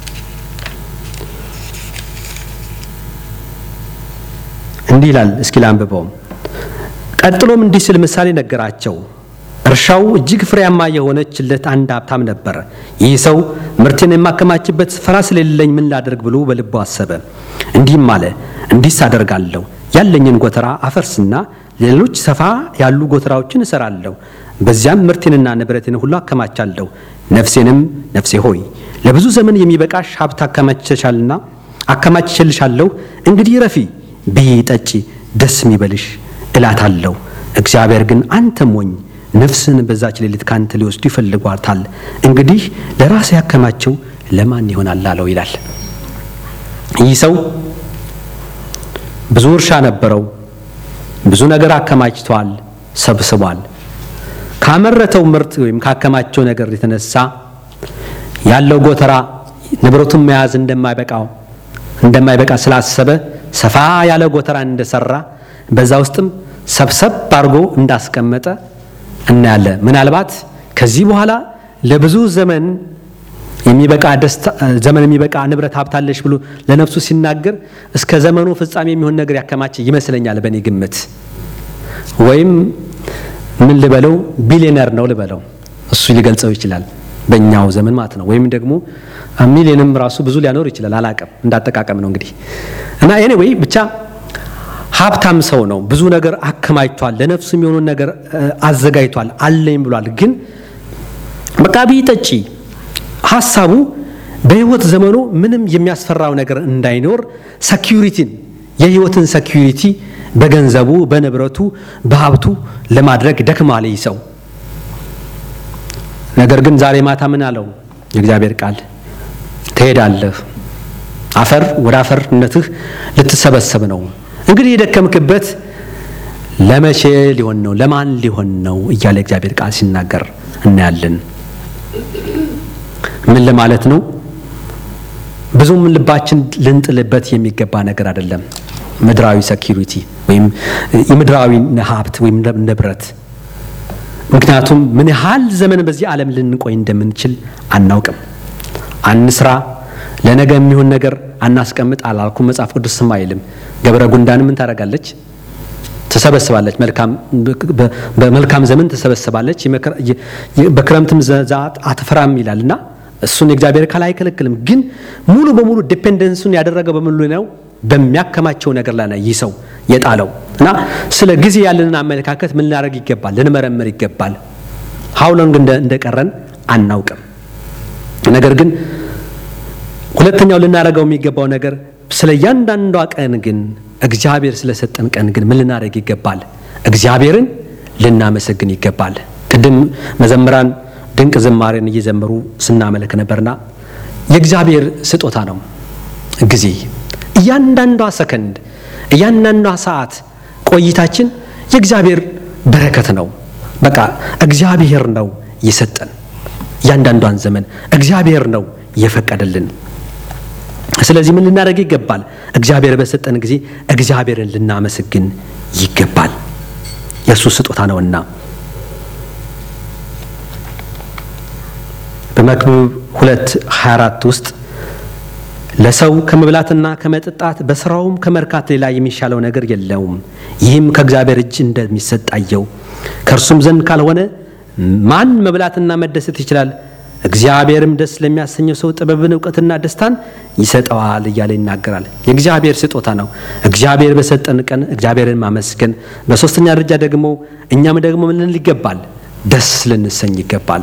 እንዲህ ይላል። እስኪ ላንብበው። ቀጥሎም እንዲህ ሲል ምሳሌ ነገራቸው። እርሻው እጅግ ፍሬያማ የሆነችለት አንድ ሀብታም ነበር። ይህ ሰው ምርቴን የማከማችበት ስፍራ ስለሌለኝ ምን ላደርግ ብሎ በልቡ አሰበ። እንዲህም አለ፣ እንዲህስ አደርጋለሁ፣ ያለኝን ጎተራ አፈርስና ሌሎች ሰፋ ያሉ ጎተራዎችን እሰራለሁ፣ በዚያም ምርቴንና ንብረቴን ሁሉ አከማቻለሁ። ነፍሴንም ነፍሴ ሆይ ለብዙ ዘመን የሚበቃሽ ሀብት አከማችተሻልና አከማችቼልሻለሁ፣ እንግዲህ ረፊ፣ ብዪ፣ ጠጪ፣ ደስ ይበልሽ እላታለሁ። እግዚአብሔር ግን አንተ ሞኝ፣ ነፍስን በዛች ሌሊት ካንተ ሊወስዱ ይፈልጓታል፣ እንግዲህ ለራስ ያከማቸው ለማን ይሆናል አለው ይላል። ይህ ሰው ብዙ እርሻ ነበረው። ብዙ ነገር አከማችቷል፣ ሰብስቧል። ካመረተው ምርት ወይም ካከማቸው ነገር የተነሳ ያለው ጎተራ ንብረቱን መያዝ እንደማይበቃው እንደማይበቃ ስላሰበ ሰፋ ያለ ጎተራ እንደሰራ በዛ ውስጥም ሰብሰብ አድርጎ እንዳስቀመጠ እናያለን። ምናልባት ከዚህ በኋላ ለብዙ ዘመን የሚበቃ ደስታ ዘመን የሚበቃ ንብረት ሀብታለሽ ብሎ ለነፍሱ ሲናገር እስከ ዘመኑ ፍጻሜ የሚሆን ነገር ያከማች ይመስለኛል በእኔ ግምት። ወይም ምን ልበለው ቢሊየነር ነው ልበለው እሱ ሊገልጸው ይችላል በእኛው ዘመን ማለት ነው። ወይም ደግሞ ሚሊየንም ራሱ ብዙ ሊያኖር ይችላል አላቀም እንዳጠቃቀም ነው እንግዲህ። እና ኤኒዌይ ብቻ ሀብታም ሰው ነው፣ ብዙ ነገር አከማይቷል፣ ለነፍሱ የሚሆነውን ነገር አዘጋጅቷል አለኝ ብሏል። ግን በቃ ቢጠጪ ሐሳቡ በህይወት ዘመኑ ምንም የሚያስፈራው ነገር እንዳይኖር ሴኩሪቲን የህይወትን ሴኩሪቲ በገንዘቡ በንብረቱ በሀብቱ ለማድረግ ደክማለ ይሰው። ነገር ግን ዛሬ ማታ ምን አለው የእግዚአብሔር ቃል? ትሄዳለህ፣ አፈር ወደ አፈርነትህ ልትሰበሰብ ነው። እንግዲህ የደከምክበት ለመቼ ሊሆን ነው ለማን ሊሆን ነው እያለ እግዚአብሔር ቃል ሲናገር እናያለን። ምን ለማለት ነው? ብዙም ልባችን ልንጥልበት የሚገባ ነገር አይደለም ምድራዊ ሴኩሪቲ ወይም የምድራዊ ሀብት ወይም ንብረት። ምክንያቱም ምን ያህል ዘመን በዚህ ዓለም ልንቆይ እንደምንችል አናውቅም። አንስራ ለነገ የሚሆን ነገር አናስቀምጥ አላልኩም መጽሐፍ ቅዱስ አይልም። ገብረ ጉንዳን ምን ታረጋለች? ተሰበስባለች። መልካም በመልካም ዘመን ተሰበስባለች፣ በክረምትም ዛት አትፈራም ይላልና እሱን እግዚአብሔር ካለ አይከለክልም። ግን ሙሉ በሙሉ ዲፔንደንሱን ያደረገው በሙሉ ነው በሚያከማቸው ነገር ላይ ነው ይሰው የጣለው። እና ስለ ጊዜ ያለንን አመለካከት ምን ላደርግ ይገባል? ልንመረምር ይገባል። how long እንደቀረን አናውቅም። ነገር ግን ሁለተኛው ልናደርገው የሚገባው ነገር ስለ ያንዳንዷ ቀን ግን እግዚአብሔር ስለሰጠን ቀን ግን ምን ልናደርግ ይገባል? እግዚአብሔርን ልናመሰግን ይገባል። ቅድም መዘምራን ድንቅ ዝማሬን እየዘመሩ ስናመልክ ነበርና የእግዚአብሔር ስጦታ ነው ጊዜ። እያንዳንዷ ሰከንድ እያንዳንዷ ሰዓት ቆይታችን የእግዚአብሔር በረከት ነው። በቃ እግዚአብሔር ነው የሰጠን እያንዳንዷን ዘመን እግዚአብሔር ነው የፈቀደልን። ስለዚህ ምን ልናደርግ ይገባል? እግዚአብሔር በሰጠን ጊዜ እግዚአብሔርን ልናመሰግን ይገባል። የሱ ስጦታ ነውና በመክብብ ሁለት ሃያ አራት ውስጥ ለሰው ከመብላትና ከመጠጣት በስራውም ከመርካት ሌላ የሚሻለው ነገር የለውም፣ ይህም ከእግዚአብሔር እጅ እንደሚሰጣየው ከእርሱም ዘንድ ካልሆነ ማን መብላትና መደሰት ይችላል? እግዚአብሔርም ደስ ለሚያሰኘው ሰው ጥበብን ዕውቀትና ደስታን ይሰጠዋል እያለ ይናገራል። የእግዚአብሔር ስጦታ ነው። እግዚአብሔር በሰጠን ቀን እግዚአብሔርን ማመስገን። በሶስተኛ ደረጃ ደግሞ እኛም ደግሞ ምን ይገባል? ደስ ልንሰኝ ይገባል።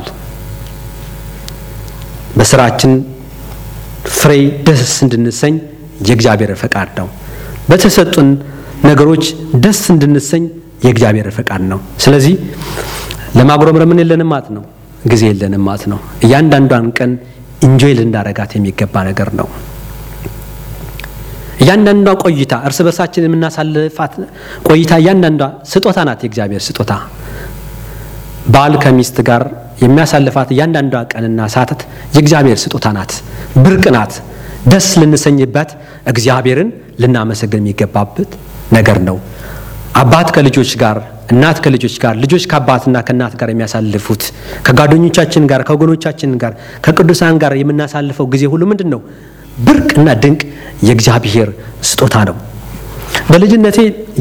በስራችን ፍሬ ደስ እንድንሰኝ የእግዚአብሔር ፈቃድ ነው። በተሰጡን ነገሮች ደስ እንድንሰኝ የእግዚአብሔር ፈቃድ ነው። ስለዚህ ለማጉረምረም ምን የለንም ማለት ነው፣ ጊዜ የለንም ማለት ነው። እያንዳንዷን ቀን ኢንጆይ ልንዳረጋት የሚገባ ነገር ነው። እያንዳንዷ ቆይታ እርስ በርሳችን የምናሳልፋት ቆይታ እያንዳንዷ ስጦታ ናት፣ የእግዚአብሔር ስጦታ። ባል ከሚስት ጋር የሚያሳልፋት እያንዳንዷ ቀንና ሰዓታት የእግዚአብሔር ስጦታ ናት፣ ብርቅ ናት። ደስ ልንሰኝበት እግዚአብሔርን ልናመሰግን የሚገባበት ነገር ነው። አባት ከልጆች ጋር፣ እናት ከልጆች ጋር፣ ልጆች ከአባትና ከእናት ጋር የሚያሳልፉት ከጓደኞቻችን ጋር፣ ከወገኖቻችን ጋር፣ ከቅዱሳን ጋር የምናሳልፈው ጊዜ ሁሉ ምንድነው? ብርቅና ድንቅ የእግዚአብሔር ስጦታ ነው። በልጅነቴ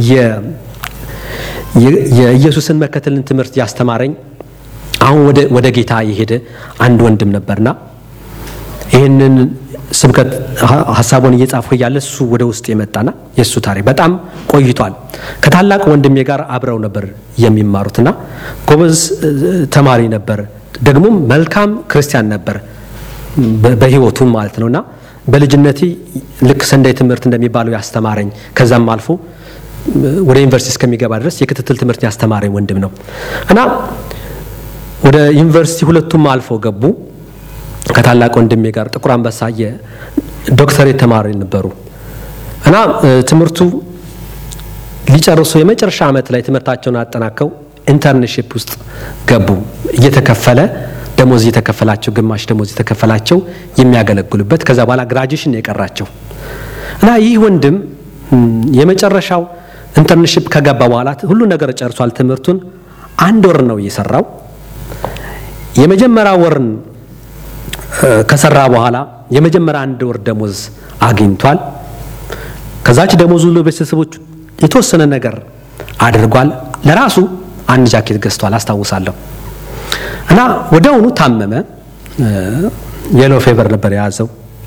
የኢየሱስን መከተልን ትምህርት ያስተማረኝ አሁን ወደ ወደ ጌታ የሄደ አንድ ወንድም ነበርና ይሄንን ስብከት ሐሳቡን እየጻፈ ያለ እሱ ወደ ውስጥ የመጣና የሱ ታሪክ በጣም ቆይቷል። ከታላቅ ወንድሜ ጋር አብረው ነበር የሚማሩትና ጎበዝ ተማሪ ነበር፣ ደግሞ መልካም ክርስቲያን ነበር በህይወቱ ማለት ነውና በልጅነቴ ልክ ሰንደይ ትምህርት እንደሚባለው ያስተማረኝ፣ ከዛም አልፎ ወደ ዩኒቨርሲቲ እስከሚገባ ድረስ የክትትል ትምህርት ያስተማረኝ ወንድም ነው እና ወደ ዩኒቨርሲቲ ሁለቱም አልፎ ገቡ። ከታላቅ ወንድሜ ጋር ጥቁር አንበሳ የዶክተሬት ተማሪ ነበሩ እና ትምህርቱ ሊጨርሱ የመጨረሻ ዓመት ላይ ትምህርታቸውን አጠናቀው ኢንተርንሺፕ ውስጥ ገቡ። እየተከፈለ ደሞዝ እየተከፈላቸው፣ ግማሽ ደሞዝ እየተከፈላቸው የሚያገለግሉበት፣ ከዛ በኋላ ግራጁዌሽን የቀራቸው እና ይህ ወንድም የመጨረሻው ኢንተርንሺፕ ከገባ በኋላ ሁሉ ነገር ጨርሷል። ትምህርቱን አንድ ወር ነው የሰራው። የመጀመሪያ ወርን ከሰራ በኋላ የመጀመሪያ አንድ ወር ደሞዝ አግኝቷል። ከዛች ደሞዙ ለቤተሰቦቹ የተወሰነ ነገር አድርጓል። ለራሱ አንድ ጃኬት ገዝቷል አስታውሳለሁ። እና ወዲያውኑ ታመመ። የሎ ፌቨር ነበር የያዘው።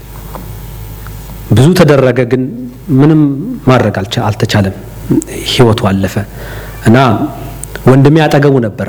ብዙ ተደረገ፣ ግን ምንም ማድረግ አልተቻለም። ህይወቱ አለፈ። እና ወንድሜ ያጠገቡ ነበር።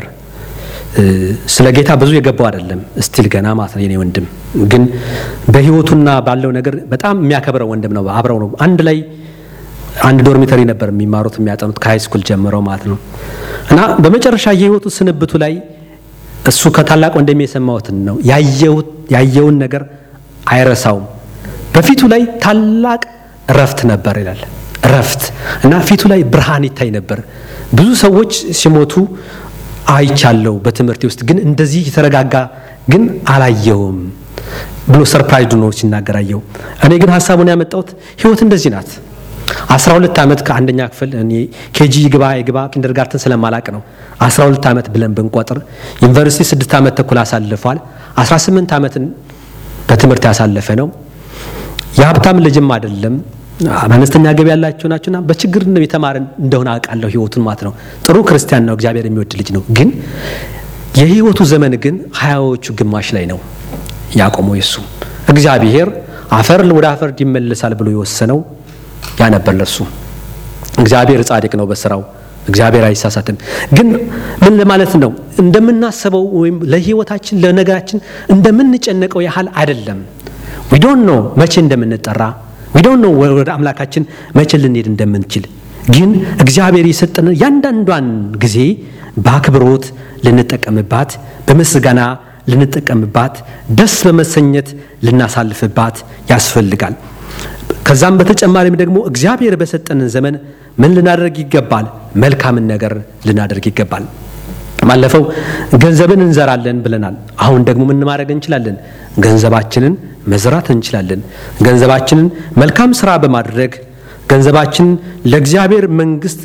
ስለ ጌታ ብዙ የገባው አይደለም ስቲል ገና ማለት ነው የኔ ወንድም፣ ግን በህይወቱና ባለው ነገር በጣም የሚያከብረው ወንድም ነው። አብረው ነው አንድ ላይ አንድ ዶርሚተሪ ነበር የሚማሩት የሚያጠኑት ከሃይ ስኩል ጀምረው ማለት ነው። እና በመጨረሻ የህይወቱ ስንብቱ ላይ እሱ ከታላቅ ወንድሜ የሰማሁትን ነው ያየውን ነገር አይረሳውም። በፊቱ ላይ ታላቅ ረፍት ነበር ይላል። ረፍት እና ፊቱ ላይ ብርሃን ይታይ ነበር። ብዙ ሰዎች ሲሞቱ አይቻለው በትምህርት ውስጥ፣ ግን እንደዚህ የተረጋጋ ግን አላየውም ብሎ ሰርፕራይዝ ነው ሲናገራየው። እኔ ግን ሐሳቡን ያመጣሁት ህይወት እንደዚህ ናት። አስራ ሁለት አመት ከአንደኛ ክፍል እኔ ኬጂ ይግባ ይግባ ኪንደርጋርተን ስለማላቅ ነው አስራ ሁለት አመት ብለን ብንቆጥር ዩኒቨርሲቲ ስድስት አመት ተኩል አሳልፏል። አስራ ስምንት አመትን በትምህርት ያሳለፈ ነው። የሀብታም ልጅም አይደለም፣ አነስተኛ ገቢ ያላቸው ናቸውና በችግር ነው የተማረ እንደሆነ አውቃለሁ ህይወቱን ማለት ነው። ጥሩ ክርስቲያን ነው፣ እግዚአብሔር የሚወድ ልጅ ነው። ግን የህይወቱ ዘመን ግን ሀያዎቹ ግማሽ ላይ ነው ያቆመው። የሱ እግዚአብሔር አፈር ወደ አፈር ይመለሳል ብሎ የወሰነው ያ ነበር ለሱ። እግዚአብሔር ጻድቅ ነው በስራው፣ እግዚአብሔር አይሳሳትም። ግን ምን ለማለት ነው እንደምናስበው ወይም ለህይወታችን ለነገራችን እንደምንጨነቀው ያህል አይደለም። we don't know መቼ እንደምንጠራ፣ we don't know ወደ አምላካችን መቼ ልንሄድ እንደምንችል። ግን እግዚአብሔር የሰጠን ያንዳንዷን ጊዜ በአክብሮት ልንጠቀምባት፣ በምስጋና ልንጠቀምባት፣ ደስ በመሰኘት ልናሳልፍባት ያስፈልጋል። ከዛም በተጨማሪም ደግሞ እግዚአብሔር በሰጠን ዘመን ምን ልናደርግ ይገባል? መልካምን ነገር ልናደርግ ይገባል። ማለፈው ገንዘብን እንዘራለን ብለናል። አሁን ደግሞ ምን ማድረግ እንችላለን? ገንዘባችንን መዝራት እንችላለን። ገንዘባችንን መልካም ስራ በማድረግ ገንዘባችንን ለእግዚአብሔር መንግስት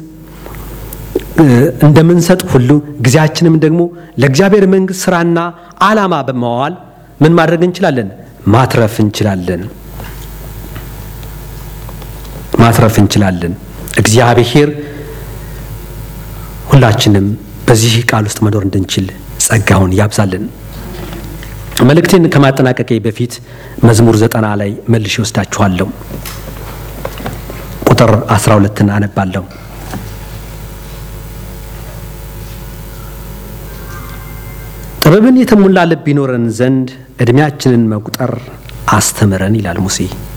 እንደምንሰጥ ሁሉ ጊዜያችንም ደግሞ ለእግዚአብሔር መንግስት ስራና ዓላማ በማዋል ምን ማድረግ እንችላለን? ማትረፍ እንችላለን። ማትረፍ እንችላለን። እግዚአብሔር ሁላችንም በዚህ ቃል ውስጥ መኖር እንድንችል ጸጋውን ያብዛልን። መልእክቴን ከማጠናቀቄ በፊት መዝሙር ዘጠና ላይ መልሼ ወስዳችኋለሁ። ቁጥር አስራ ሁለትን አነባለሁ። ጥበብን የተሞላ ልብ ይኖረን ዘንድ እድሜያችንን መቁጠር አስተምረን ይላል ሙሴ።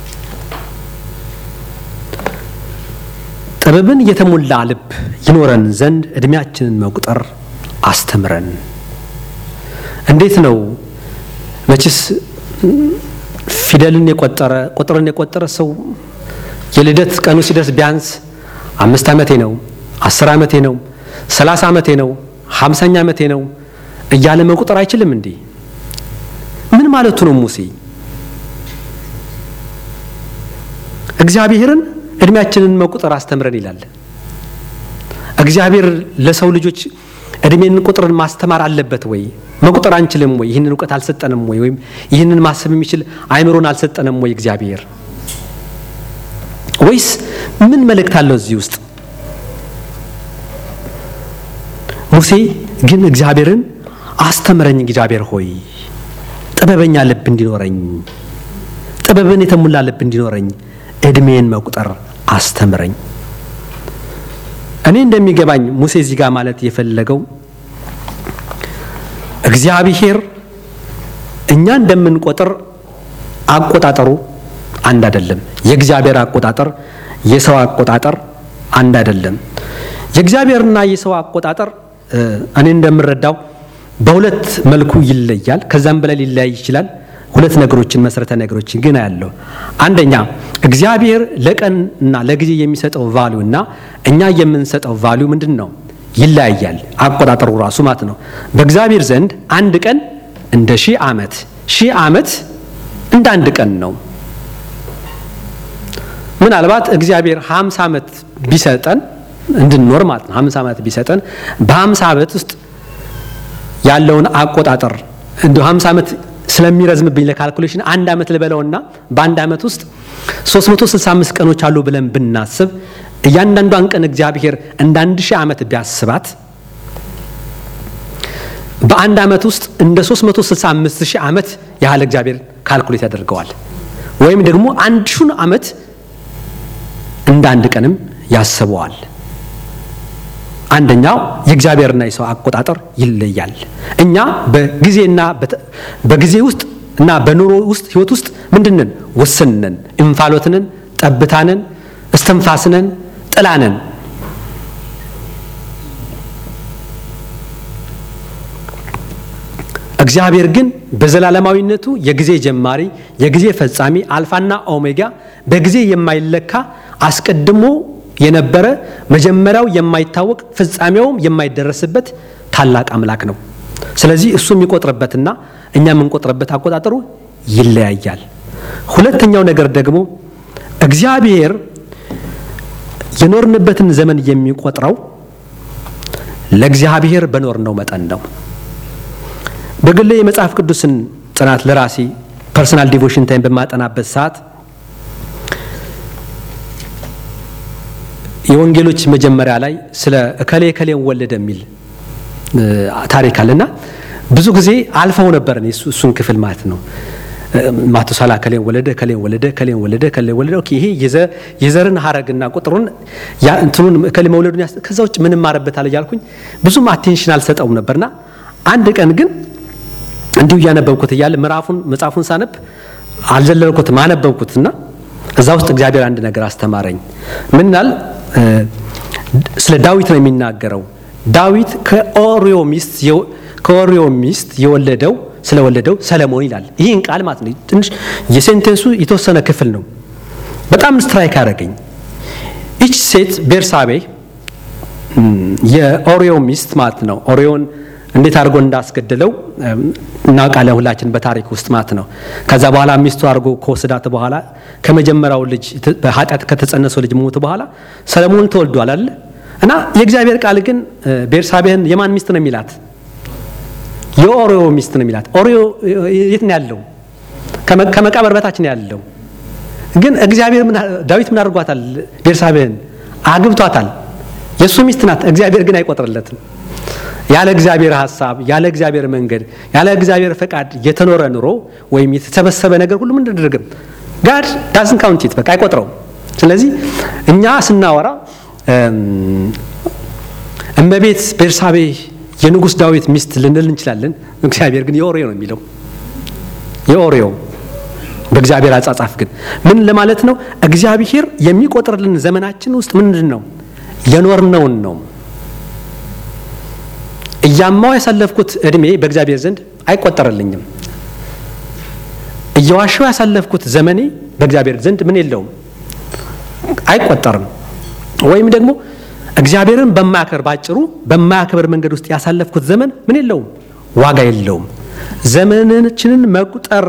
ጥበብን የተሞላ ልብ ይኖረን ዘንድ እድሜያችንን መቁጠር አስተምረን። እንዴት ነው? መቼስ ፊደልን የቆጠረ ቁጥርን የቆጠረ ሰው የልደት ቀኑ ሲደርስ ቢያንስ አምስት አመቴ ነው፣ አስር አመቴ ነው፣ ሰላሳ አመቴ ነው፣ ሃምሳኛ አመቴ ነው እያለ መቁጠር አይችልም እንዴ? ምን ማለቱ ነው ሙሴ? እግዚአብሔርን እድሜያችንን መቁጠር አስተምረን ይላል። እግዚአብሔር ለሰው ልጆች እድሜን ቁጥርን ማስተማር አለበት ወይ? መቁጠር አንችልም ወይ? ይህንን ዕውቀት አልሰጠንም ወይ? ወይም ይህንን ማሰብ የሚችል አይምሮን አልሰጠንም ወይ እግዚአብሔር? ወይስ ምን መልእክት አለው እዚህ ውስጥ? ሙሴ ግን እግዚአብሔርን አስተምረኝ እግዚአብሔር ሆይ፣ ጥበበኛ ልብ እንዲኖረኝ፣ ጥበብን የተሞላ ልብ እንዲኖረኝ እድሜን መቁጠር አስተምረኝ። እኔ እንደሚገባኝ ሙሴ እዚህ ጋር ማለት የፈለገው እግዚአብሔር እኛ እንደምንቆጥር አቆጣጠሩ አንድ አይደለም። የእግዚአብሔር አቆጣጠር የሰው አቆጣጠር አንድ አይደለም። የእግዚአብሔርና የሰው አቆጣጠር እኔ እንደምረዳው በሁለት መልኩ ይለያል። ከዛም በላይ ሊለያይ ይችላል። ሁለት ነገሮችን መሰረተ ነገሮችን ግን ያለው አንደኛ እግዚአብሔር ለቀንና ለጊዜ የሚሰጠው ቫልዩ እና እኛ የምንሰጠው ቫልዩ ምንድነው? ይለያያል። አቆጣጠሩ ራሱ ማለት ነው። በእግዚአብሔር ዘንድ አንድ ቀን እንደ ሺህ ዓመት፣ ሺህ ዓመት እንደ አንድ ቀን ነው። ምናልባት እግዚአብሔር ሃምሳ ዓመት ቢሰጠን እንድንኖር ማለት ነው። ሃምሳ ዓመት ቢሰጠን በሃምሳ ዓመት ውስጥ ያለውን አቆጣጠር እንደ ሃምሳ ዓመት ስለሚረዝምብኝ ለካልኩሌሽን አንድ አመት ልበለውና በአንድ አመት ውስጥ ሶስት መቶ ስልሳ አምስት ቀኖች አሉ ብለን ብናስብ እያንዳንዷን ቀን እግዚአብሔር እንደ አንድ ሺህ አመት ቢያስባት በአንድ አመት ውስጥ እንደ ሶስት መቶ ስልሳ አምስት ሺህ አመት ያህል እግዚአብሔር ካልኩሌት ያደርገዋል። ወይም ደግሞ አንድ ሺህ አመት እንደ አንድ ቀንም ያስበዋል። አንደኛው የእግዚአብሔርና የሰው አቆጣጠር ይለያል። እኛ በጊዜና በጊዜ ውስጥ እና በኑሮ ውስጥ ህይወት ውስጥ ምንድነን? ውስንነን፣ እንፋሎትነን፣ ጠብታነን፣ እስትንፋስነን፣ ጥላነን። እግዚአብሔር ግን በዘላለማዊነቱ የጊዜ ጀማሪ፣ የጊዜ ፈጻሚ፣ አልፋና ኦሜጋ፣ በጊዜ የማይለካ አስቀድሞ የነበረ መጀመሪያው የማይታወቅ ፍጻሜውም የማይደረስበት ታላቅ አምላክ ነው። ስለዚህ እሱ የሚቆጥርበትና እኛ የምንቆጥርበት አቆጣጠሩ ይለያያል። ሁለተኛው ነገር ደግሞ እግዚአብሔር የኖርንበትን ዘመን የሚቆጥረው ለእግዚአብሔር በኖርነው መጠን ነው። በግሌ የመጽሐፍ ቅዱስን ጥናት ለራሴ ፐርሰናል ዲቮሽን ታይም በማጠናበት ሰዓት የወንጌሎች መጀመሪያ ላይ ስለ እከሌ እከሌን ወለደ የሚል ታሪክ አለና ብዙ ጊዜ አልፈው ነበር እኔ እሱን ክፍል ማለት ነው። ማቱሳላ እከሌን ወለደ እከሌን ወለደ እከሌን ወለደ እከሌን ወለደ ኦኬ ይሄ የዘርን ሐረግና ቁጥሩን ያ እንትኑን እከሌ መውለዱን ከዛ ውጭ ምንም ማረበታል ያልኩኝ ብዙም አቴንሽን አልሰጠውም ነበርና አንድ ቀን ግን እንዲሁ ያነበብኩት ይያለ ምዕራፉን መጽሐፉን ሳነብ አልዘለልኩት ማነበብኩትና እዛ ውስጥ እግዚአብሔር አንድ ነገር አስተማረኝ። ምንናል ስለ ዳዊት ነው የሚናገረው። ዳዊት ከኦሪዮ ሚስት ከኦሪዮ ሚስት የወለደው ስለወለደው ሰለሞን ይላል። ይሄን ቃል ማለት ነው ትንሽ የሴንቴንሱ የተወሰነ ክፍል ነው። በጣም ስትራይክ አደረገኝ። እቺ ሴት ቤርሳቤ የኦሪዮ ሚስት ማለት ነው። ኦሪዮን እንዴት አድርጎ እንዳስገደለው እናውቃለን ሁላችን በታሪክ ውስጥ ማለት ነው። ከዛ በኋላ ሚስቱ አድርጎ ከወሰዳት በኋላ ከመጀመሪያው ልጅ በኃጢአት ከተጸነሰው ልጅ ሞት በኋላ ሰለሞን ተወልዷል አይደል? እና የእግዚአብሔር ቃል ግን ቤርሳቤህን የማን ሚስት ነው የሚላት? የኦሪዮ ሚስት ነው የሚላት። ኦሪዮ የት ነው ያለው? ከመቃብር በታች ነው ያለው። ግን እግዚአብሔር ምን ዳዊት ምን አድርጓታል? ቤርሳቤህን አግብቷታል። የሱ ሚስት ናት። እግዚአብሔር ግን አይቆጥርለትም። ያለ እግዚአብሔር ሐሳብ፣ ያለ እግዚአብሔር መንገድ፣ ያለ እግዚአብሔር ፈቃድ የተኖረ ኑሮ ወይም የተሰበሰበ ነገር ሁሉ ምን እንደደረገ God doesn't count it በቃ አይቆጥረው። ስለዚህ እኛ ስናወራ እመቤት ቤርሳቤ የንጉስ ዳዊት ሚስት ልንል እንችላለን። እግዚአብሔር ግን የኦሪዮ ነው የሚለው። የኦሪዮ በእግዚአብሔር አጻጻፍ ግን ምን ለማለት ነው? እግዚአብሔር የሚቆጥርልን ዘመናችን ውስጥ ምንድነው? የኖርነውን ነው። እያማው ያሳለፍኩት እድሜ በእግዚአብሔር ዘንድ አይቆጠርልኝም። እየዋሸው ያሳለፍኩት ዘመኔ በእግዚአብሔር ዘንድ ምን የለውም አይቆጠርም። ወይም ደግሞ እግዚአብሔርን በማያከብር ባጭሩ በማያከብር መንገድ ውስጥ ያሳለፍኩት ዘመን ምን የለውም ዋጋ የለውም። ዘመናችንን መቁጠር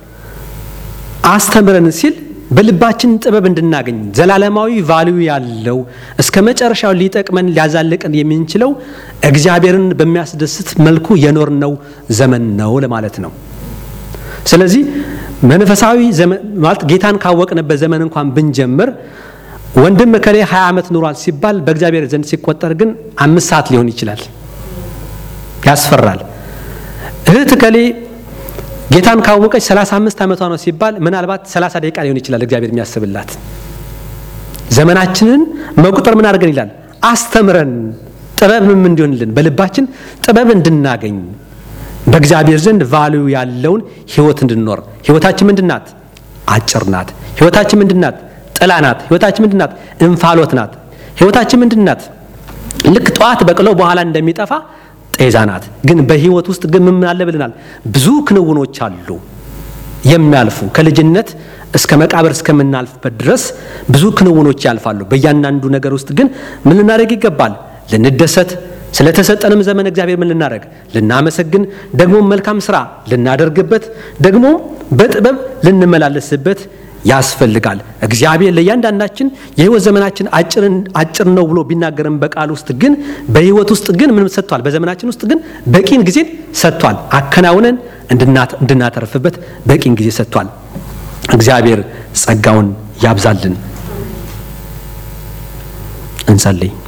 አስተምረን ሲል በልባችን ጥበብ እንድናገኝ ዘላለማዊ ቫልዩ ያለው እስከ መጨረሻው ሊጠቅመን ሊያዛልቀን የሚንችለው እግዚአብሔርን በሚያስደስት መልኩ የኖርነው ዘመን ነው ለማለት ነው። ስለዚህ መንፈሳዊ ዘመን ማለት ጌታን ካወቅንበት ዘመን እንኳን ብንጀምር ወንድም ከሌ ሃያ አመት ኑሯል ሲባል በእግዚአብሔር ዘንድ ሲቆጠር ግን አምስት ሰዓት ሊሆን ይችላል። ያስፈራል። እህት ከሌ ጌታን ካወቀች ሰላሳ አምስት አመቷ ነው ሲባል ምናልባት ሰላሳ ደቂቃ ሊሆን ይችላል እግዚአብሔር የሚያስብላት። ዘመናችንን መቁጠር ምን አድርገን ይላል አስተምረን ጥበብም እንዲሆንልን በልባችን ጥበብ እንድናገኝ በእግዚአብሔር ዘንድ ቫልዩ ያለውን ህይወት እንድንኖር። ህይወታችን ምንድናት? አጭር ናት። ህይወታችን ምንድናት? ጥላ ናት። ህይወታችን ምንድናት? እንፋሎት ናት። ህይወታችን ምንድናት? ልክ ጧት በቅሎ በኋላ እንደሚጠፋ ጤዛ ናት። ግን በህይወት ውስጥ ግን ምን አለ ብለናል? ብዙ ክንውኖች አሉ የሚያልፉ ከልጅነት እስከ መቃብር እስከምናልፍበት ድረስ ብዙ ክንውኖች ያልፋሉ። በእያንዳንዱ ነገር ውስጥ ግን ምን ልናደርግ ይገባል? ልንደሰት። ስለተሰጠንም ዘመን እግዚአብሔር ምን ልናደርግ? ልናመሰግን፣ ደግሞ መልካም ስራ ልናደርግበት፣ ደግሞ በጥበብ ልንመላለስበት ያስፈልጋል። እግዚአብሔር ለእያንዳንዳችን የህይወት ዘመናችን አጭርን አጭር ነው ብሎ ቢናገርም በቃል ውስጥ ግን በህይወት ውስጥ ግን ምን ሰጥቷል? በዘመናችን ውስጥ ግን በቂን ጊዜ ሰጥቷል። አከናውነን እንድናተርፍበት በቂን ጊዜ ሰጥቷል። እግዚአብሔር ጸጋውን ያብዛልን። እንጸልይ።